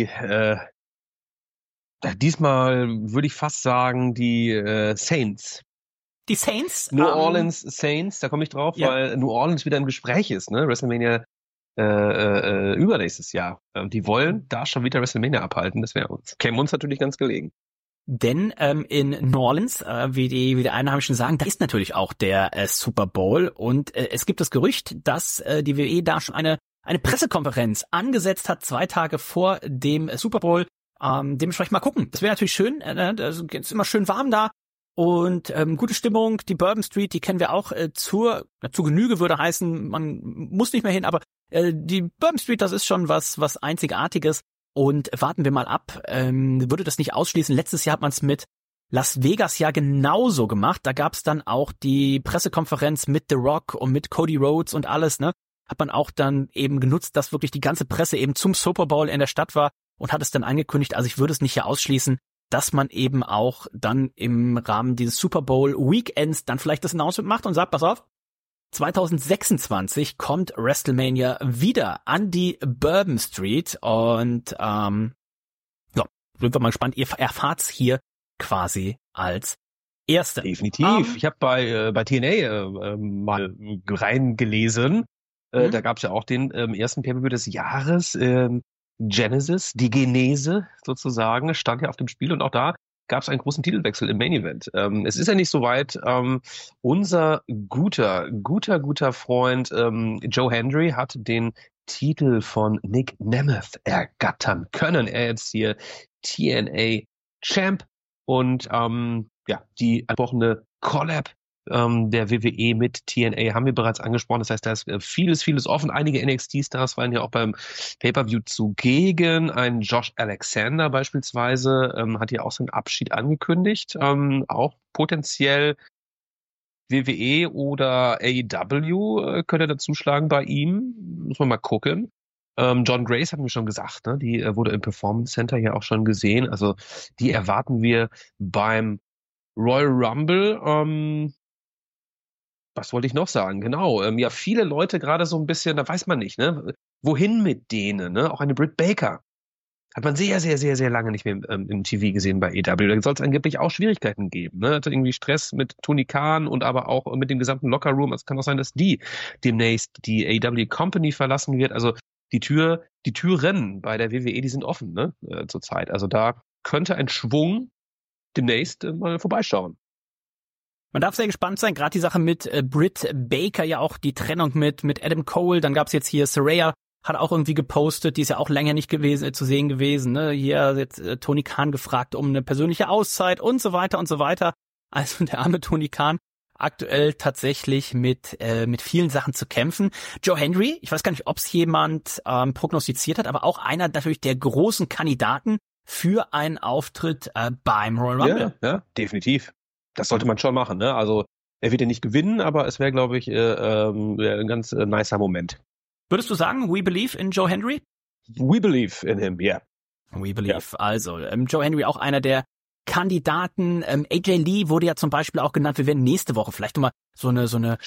würde ich fast sagen, die Saints. Die Saints? New Orleans Saints, da komme ich drauf, weil New Orleans wieder im Gespräch ist, ne? WrestleMania übernächstes Jahr. Die wollen da schon wieder WrestleMania abhalten, käme uns natürlich ganz gelegen. Denn in New Orleans, wie die Einheimischen sagen, da ist natürlich auch der Super Bowl und es gibt das Gerücht, dass die WWE da schon eine Pressekonferenz angesetzt hat, 2 Tage vor dem Super Bowl. Dementsprechend mal gucken. Das wäre natürlich schön. Es ist immer schön warm da und gute Stimmung. Die Bourbon Street, die kennen wir auch zu Genüge, würde heißen, man muss nicht mehr hin, aber die Bourbon Street, das ist schon was Einzigartiges. Und warten wir mal ab, würde das nicht ausschließen. Letztes Jahr hat man es mit Las Vegas ja genauso gemacht. Da gab es dann auch die Pressekonferenz mit The Rock und mit Cody Rhodes und alles, ne? Hat man auch dann eben genutzt, dass wirklich die ganze Presse eben zum Super Bowl in der Stadt war und hat es dann angekündigt. Also ich würde es nicht hier ausschließen, dass man eben auch dann im Rahmen dieses Super Bowl Weekends dann vielleicht das Announcement macht und sagt, pass auf, 2026 kommt WrestleMania wieder an die Bourbon Street und sind wir mal gespannt. Ihr erfahrt's hier quasi als Erste. Definitiv. Ich habe bei TNA mal reingelesen. Da gab's ja auch den ersten Pay-Per-View des Jahres. Genesis, die Genese sozusagen, stand ja auf dem Spiel und auch da gab es einen großen Titelwechsel im Main Event. Es ist ja nicht so weit. Unser guter Freund Joe Hendry hat den Titel von Nick Nemeth ergattern können. Er ist hier TNA Champ und die angesprochene Collab der WWE mit TNA haben wir bereits angesprochen. Das heißt, da ist vieles offen. Einige NXT-Stars waren ja auch beim Pay-Per-View zugegen. Ein Josh Alexander beispielsweise hat ja auch seinen Abschied angekündigt. Auch potenziell WWE oder AEW könnte dazu schlagen bei ihm. Muss man mal gucken. John Grace hatten wir schon gesagt, ne? Die wurde im Performance Center ja auch schon gesehen. Also die erwarten wir beim Royal Rumble. Was wollte ich noch sagen? Genau. Viele Leute gerade so ein bisschen, da weiß man nicht, ne? Wohin mit denen, ne? Auch eine Britt Baker. Hat man sehr, sehr, sehr, sehr lange nicht mehr im TV gesehen bei AEW. Da soll es angeblich auch Schwierigkeiten geben, ne? Hatte irgendwie Stress mit Tony Khan und aber auch mit dem gesamten Lockerroom. Es kann auch sein, dass die demnächst die AEW Company verlassen wird. Also die Türen bei der WWE, die sind offen, ne? Zurzeit. Also da könnte ein Schwung demnächst mal vorbeischauen. Man darf sehr gespannt sein, gerade die Sache mit Britt Baker, ja auch die Trennung mit Adam Cole, dann gab's jetzt hier Saraya, hat auch irgendwie gepostet, die ist ja auch länger nicht zu sehen gewesen, ne? Hier jetzt Tony Khan gefragt um eine persönliche Auszeit und so weiter und so weiter. Also der arme Tony Khan aktuell tatsächlich mit vielen Sachen zu kämpfen. Joe Hendry, ich weiß gar nicht, ob es jemand prognostiziert hat, aber auch einer natürlich der großen Kandidaten für einen Auftritt beim Royal Rumble. Ja, definitiv. Das sollte man schon machen, ne? Also er wird ja nicht gewinnen, aber es wäre, glaube ich, ein ganz nicer Moment. Würdest du sagen, we believe in Joe Hendry? We believe in him, yeah. We believe. Yeah. Also Joe Hendry auch einer der Kandidaten. AJ Lee wurde ja zum Beispiel auch genannt. Wir werden nächste Woche vielleicht nochmal so eine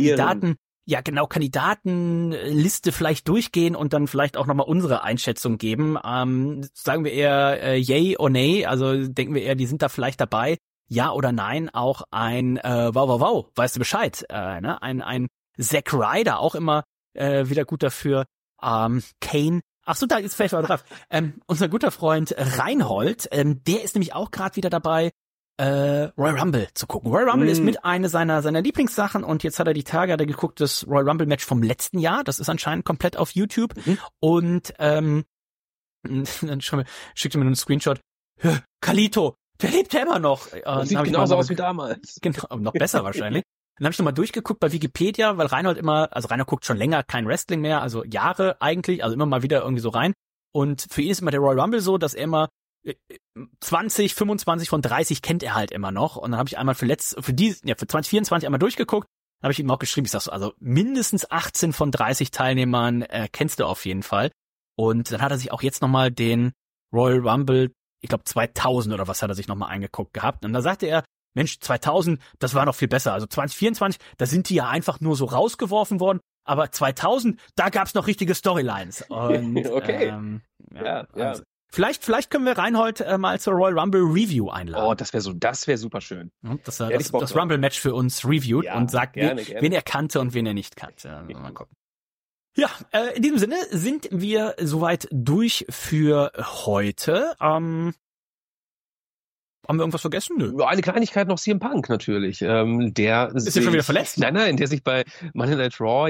Kandidatenliste vielleicht durchgehen und dann vielleicht auch nochmal unsere Einschätzung geben. Sagen wir eher yay or nay, also denken wir eher, die sind da vielleicht dabei. Ja oder nein, auch ein wow, weißt du Bescheid, ne? Ein Zack Ryder, auch immer wieder gut dafür. Kane, ach so, da ist vielleicht mal drauf. Unser guter Freund Reinhold, der ist nämlich auch gerade wieder dabei, Royal Rumble zu gucken. Royal Rumble ist mit einer seiner Lieblingssachen und jetzt hat er die Tage geguckt, das Royal Rumble Match vom letzten Jahr, das ist anscheinend komplett auf YouTube und dann schickte mir einen Screenshot, Kalito, der lebt ja immer noch. Das sieht genauso aus wie damals. Genau, noch besser wahrscheinlich. Dann habe ich nochmal durchgeguckt bei Wikipedia, weil Reinhold guckt schon länger kein Wrestling mehr, also Jahre eigentlich, also immer mal wieder irgendwie so rein. Und für ihn ist immer der Royal Rumble so, dass er immer 20, 25 von 30 kennt er halt immer noch. Und dann habe ich einmal für 2024 einmal durchgeguckt. Dann habe ich ihm auch geschrieben, ich sag so, also mindestens 18 von 30 Teilnehmern kennst du auf jeden Fall. Und dann hat er sich auch jetzt nochmal den Royal Rumble, ich glaube 2000 oder was hat er sich nochmal angeguckt gehabt. Und da sagte er, Mensch, 2000, das war noch viel besser. Also 2024, da sind die ja einfach nur so rausgeworfen worden. aber 2000, da gab's noch richtige Storylines. Und, okay. Ja. Also, vielleicht können wir Reinhold mal zur Royal Rumble Review einladen. Oh, das wäre super schön. Dass er das Rumble-Match für uns reviewt und sagt, gerne. wen er kannte und wen er nicht kannte. Mal gucken. Ja, in diesem Sinne sind wir soweit durch für heute. Haben wir irgendwas vergessen? Nö. Eine Kleinigkeit noch, CM Punk natürlich. Der ist ja schon wieder verletzt? Nein, der sich bei Monday Night Raw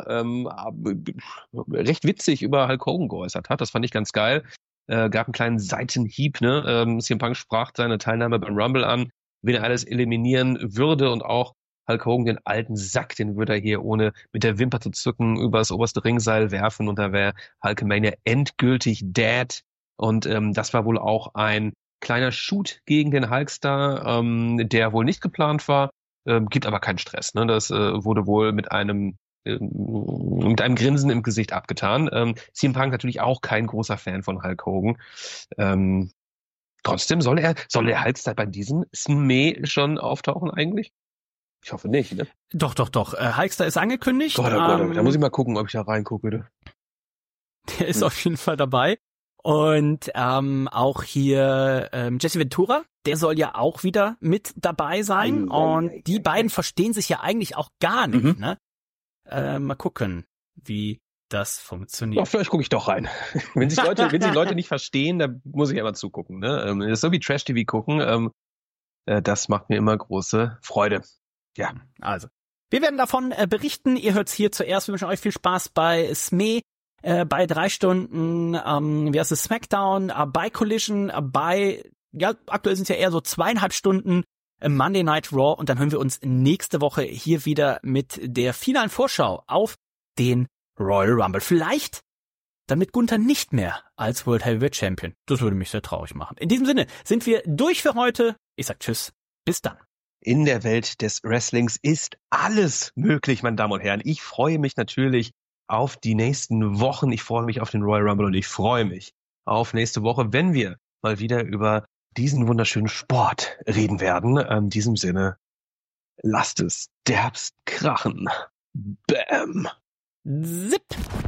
recht witzig über Hulk Hogan geäußert hat. Das fand ich ganz geil. Gab einen kleinen Seitenhieb, ne? CM Punk sprach seine Teilnahme beim Rumble an, wen er alles eliminieren würde und auch Hulk Hogan, den alten Sack, den würde er hier ohne mit der Wimper zu zucken übers oberste Ringseil werfen und da wäre Hulkamania endgültig dead. Und das war wohl auch ein kleiner Shoot gegen den Hulkstar, der wohl nicht geplant war, gibt aber keinen Stress. Ne? Das wurde wohl mit einem Grinsen im Gesicht abgetan. CM Punk natürlich auch kein großer Fan von Hulk Hogan. Trotzdem soll der Hulkstar bei diesem SME schon auftauchen eigentlich? Ich hoffe nicht, ne? Doch. Hulkstar ist angekündigt. Gott, da muss ich mal gucken, ob ich da reingucke, bitte. Der ist auf jeden Fall dabei. Und auch hier Jesse Ventura, der soll ja auch wieder mit dabei sein. Und die beiden verstehen sich ja eigentlich auch gar nicht. Ne? Mal gucken, wie das funktioniert. Ja, vielleicht gucke ich doch rein. Wenn sich Leute nicht verstehen, da muss ich immer zugucken. Ne? Das ist so wie Trash-TV gucken. Das macht mir immer große Freude. Ja, also. Wir werden davon berichten. Ihr hört's hier zuerst. Wir wünschen euch viel Spaß bei SME. Bei 3 Stunden, Smackdown, bei Collision, aktuell sind es ja eher so 2,5 Stunden Monday Night Raw und dann hören wir uns nächste Woche hier wieder mit der finalen Vorschau auf den Royal Rumble. Vielleicht dann mit Gunther nicht mehr als World Heavyweight Champion. Das würde mich sehr traurig machen. In diesem Sinne sind wir durch für heute. Ich sag tschüss, bis dann. In der Welt des Wrestlings ist alles möglich, meine Damen und Herren. Ich freue mich natürlich auf die nächsten Wochen. Ich freue mich auf den Royal Rumble und ich freue mich auf nächste Woche, wenn wir mal wieder über diesen wunderschönen Sport reden werden. In diesem Sinne, lasst es derbst krachen. Bam. Zip.